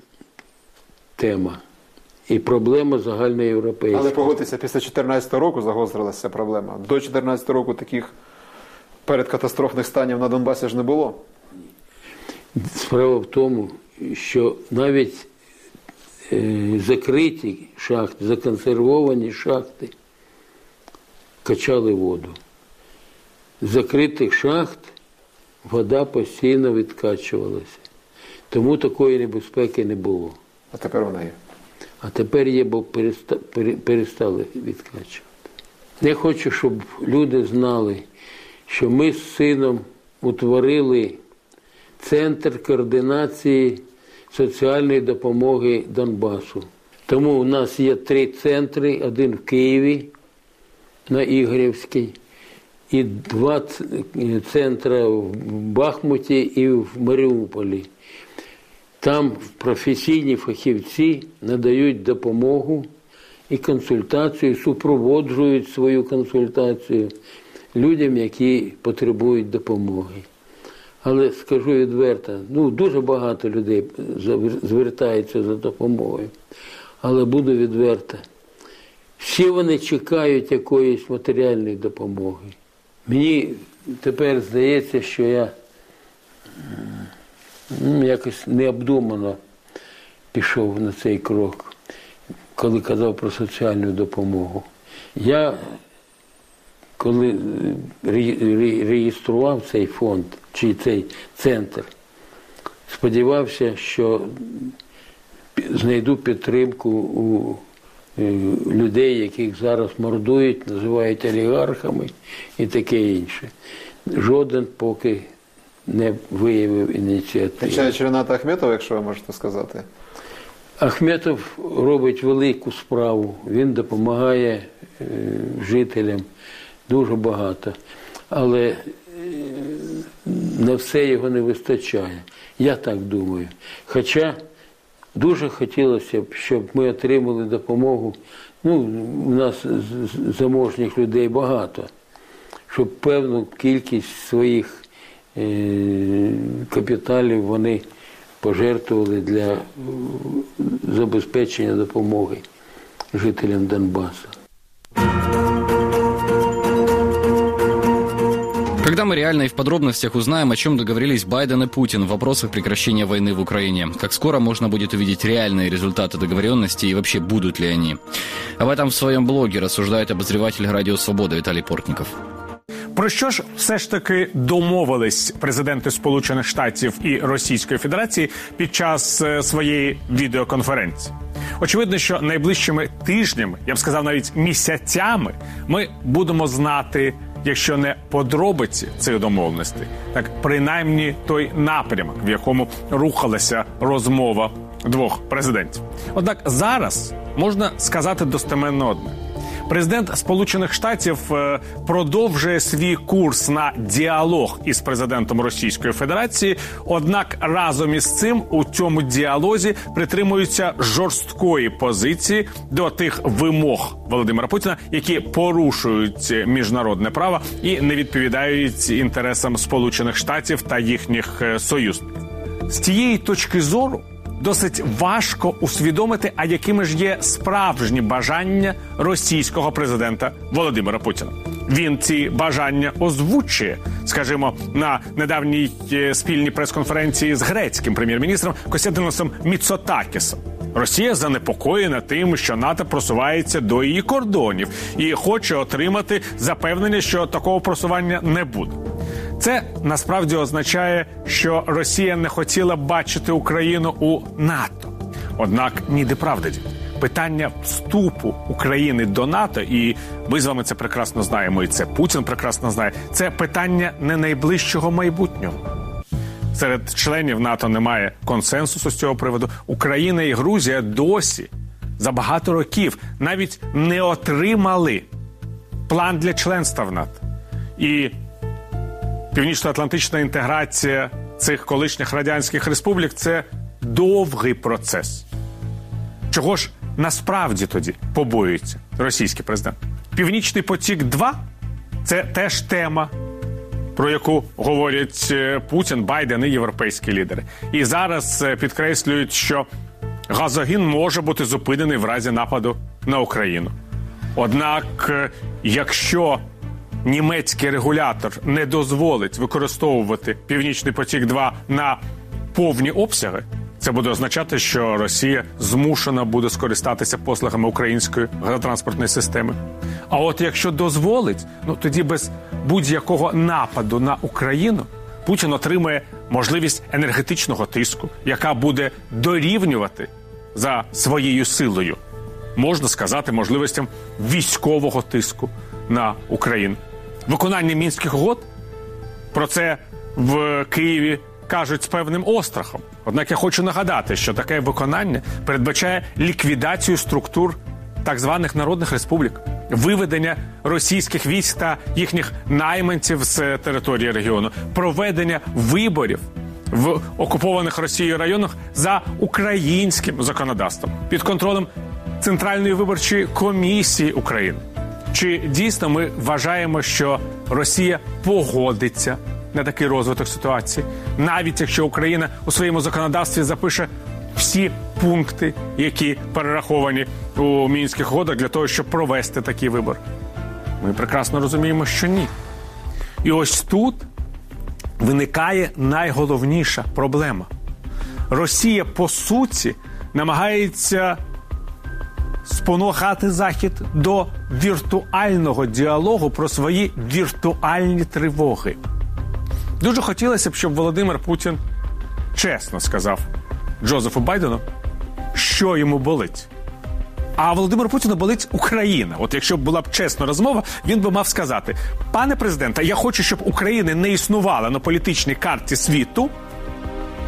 тема. І проблема загальноєвропейська. Але погодьтеся, після чотирнадцятого року загострилася проблема. До чотирнадцятого року таких передкатастрофних станів на Донбасі ж не було. Справа в тому, що навіть е, закриті шахти, законсервовані шахти качали воду. З закритих шахт вода постійно відкачувалася. Тому такої небезпеки не було. А тепер вона є. А тепер є, бо перестали відкачувати. Я хочу, щоб люди знали, що ми з сином утворили Центр координації соціальної допомоги Донбасу. Тому у нас є три центри, один в Києві, на Ігорівській, і два центри в Бахмуті і в Маріуполі. Там професійні фахівці надають допомогу і консультацію, супроводжують свою консультацію людям, які потребують допомоги. Але скажу відверто, ну, дуже багато людей звертаються за допомогою. Але буду відверто, всі вони чекають якоїсь матеріальної допомоги. Мені тепер здається, що я ну, якось необдумано пішов на цей крок, коли казав про соціальну допомогу. Я, коли реєстрував цей фонд, чи цей центр, сподівався, що знайду підтримку у людей, яких зараз мордують, називають олігархами і таке інше. Жоден поки не виявив ініціативи. Включаючи Рената Ахметова, якщо ви можете сказати? Ахметов робить велику справу. Він допомагає жителям, дуже багато. Але на все його не вистачає. Я так думаю. Хоча дуже хотілося б, щоб ми отримали допомогу. Ну, у нас заможних людей багато, щоб певну кількість своїх е, капіталів вони пожертвували для забезпечення допомоги жителям Донбасу. Когда мы реально и в подробностях узнаем, о чем договорились Байден и Путин в вопросах прекращения войны в Украине, как скоро можно будет увидеть реальные результаты договоренности и вообще будут ли они. Об этом в своем блоге рассуждает обозреватель Радио Свобода Виталий Портников. Про що ж все ж таки домовились президенти Сполучених Штатів і Російської Федерації під час своєї відеоконференції? Очевидно, що найближчими тижнями, я б сказав навіть місяцями, ми будемо знати, якщо не подробиці цих домовленостей, так принаймні той напрямок, в якому рухалася розмова двох президентів. Однак зараз можна сказати достеменно одне. Президент Сполучених Штатів продовжує свій курс на діалог із президентом Російської Федерації, однак разом із цим у цьому діалозі притримуються жорсткої позиції до тих вимог Володимира Путіна, які порушують міжнародне право і не відповідають інтересам Сполучених Штатів та їхніх союзників. З цієї точки зору досить важко усвідомити, а якими ж є справжні бажання російського президента Володимира Путіна. Він ці бажання озвучує, скажімо, на недавній спільній прес-конференції з грецьким прем'єр-міністром Костянтиносом Міцотакісом. Росія занепокоєна тим, що НАТО просувається до її кордонів і хоче отримати запевнення, що такого просування не буде. Це насправді означає, що Росія не хотіла бачити Україну у НАТО. Однак ніде правда. Питання вступу України до НАТО, і ми з вами це прекрасно знаємо, і це Путін прекрасно знає, це питання не найближчого майбутнього. Серед членів НАТО немає консенсусу з цього приводу. Україна і Грузія досі за багато років навіть не отримали план для членства в НАТО. І північно-атлантична інтеграція цих колишніх радянських республік – це довгий процес. Чого ж насправді тоді побоюється російський президент? Північний потік-два – це теж тема, про яку говорять Путін, Байден і європейські лідери. І зараз підкреслюють, що газогін може бути зупинений в разі нападу на Україну. Однак, якщо німецький регулятор не дозволить використовувати Північний потік-два на повні обсяги, це буде означати, що Росія змушена буде скористатися послугами української газотранспортної системи. А от якщо дозволить, ну тоді без будь-якого нападу на Україну Путін отримає можливість енергетичного тиску, яка буде дорівнювати за своєю силою, можна сказати, можливостям військового тиску на Україну. Виконання Мінських угод, про це в Києві кажуть з певним острахом. Однак я хочу нагадати, що таке виконання передбачає ліквідацію структур так званих народних республік, виведення російських військ та їхніх найманців з території регіону, проведення виборів в окупованих Росією районах за українським законодавством, під контролем Центральної виборчої комісії України. Чи дійсно ми вважаємо, що Росія погодиться на такий розвиток ситуації, навіть якщо Україна у своєму законодавстві запише всі пункти, які перераховані у Мінських угодах для того, щоб провести такий вибор? Ми прекрасно розуміємо, що ні. І ось тут виникає найголовніша проблема. Росія, по суті, намагається спонукати Захід до віртуального діалогу про свої віртуальні тривоги. Дуже хотілося б, щоб Володимир Путін чесно сказав Джозефу Байдену, що йому болить. А Володимиру Путіну болить Україна. От якщо б була б чесна розмова, він би мав сказати: пане президенте, я хочу, щоб України не існувала на політичній карті світу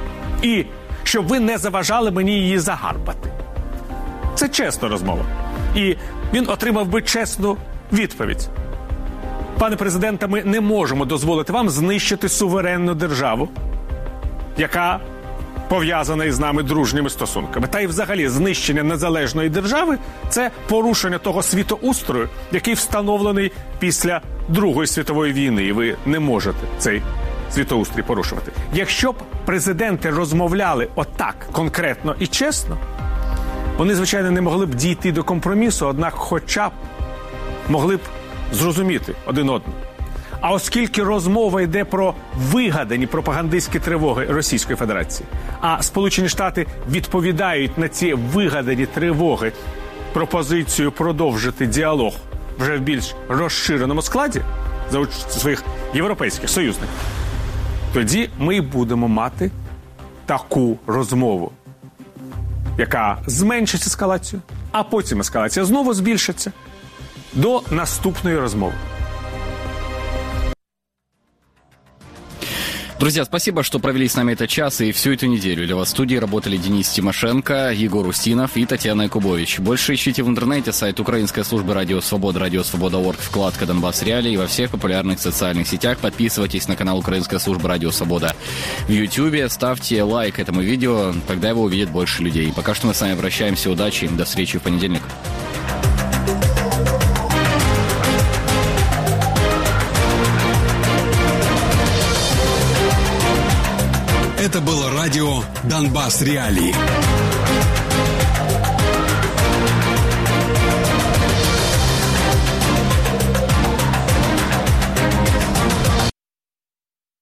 і щоб ви не заважали мені її загарбати. Це чесна розмова. І він отримав би чесну відповідь. Пане президенте, ми не можемо дозволити вам знищити суверенну державу, яка пов'язана із нами дружніми стосунками. Та й взагалі знищення незалежної держави – це порушення того світоустрою, який встановлений після Другої світової війни. І ви не можете цей світоустрій порушувати. Якщо б президенти розмовляли отак конкретно і чесно, вони, звичайно, не могли б дійти до компромісу, однак хоча б могли б зрозуміти один одного. А оскільки розмова йде про вигадані пропагандистські тривоги Російської Федерації, а Сполучені Штати відповідають на ці вигадані тривоги пропозицію продовжити діалог вже в більш розширеному складі за участю своїх європейських союзників, тоді ми будемо мати таку розмову, яка зменшить ескалацію, а потім ескалація знову збільшиться до наступної розмови. Друзья, спасибо, что провели с нами этот час и всю эту неделю. Для вас в студии работали Денис Тимошенко, Егор Устинов и Татьяна Якубович. Больше ищите в интернете сайт Украинской службы Радио Свобода, радио свобода точка орг, вкладка «Донбасс Реалии» и во всех популярных социальных сетях. Подписывайтесь на канал Украинской службы Радио Свобода в Ютьюбе, ставьте лайк этому видео, тогда его увидит больше людей. Пока что мы с вами прощаемся, удачи, до встречи в понедельник. Это было радио «Донбасс Реалии».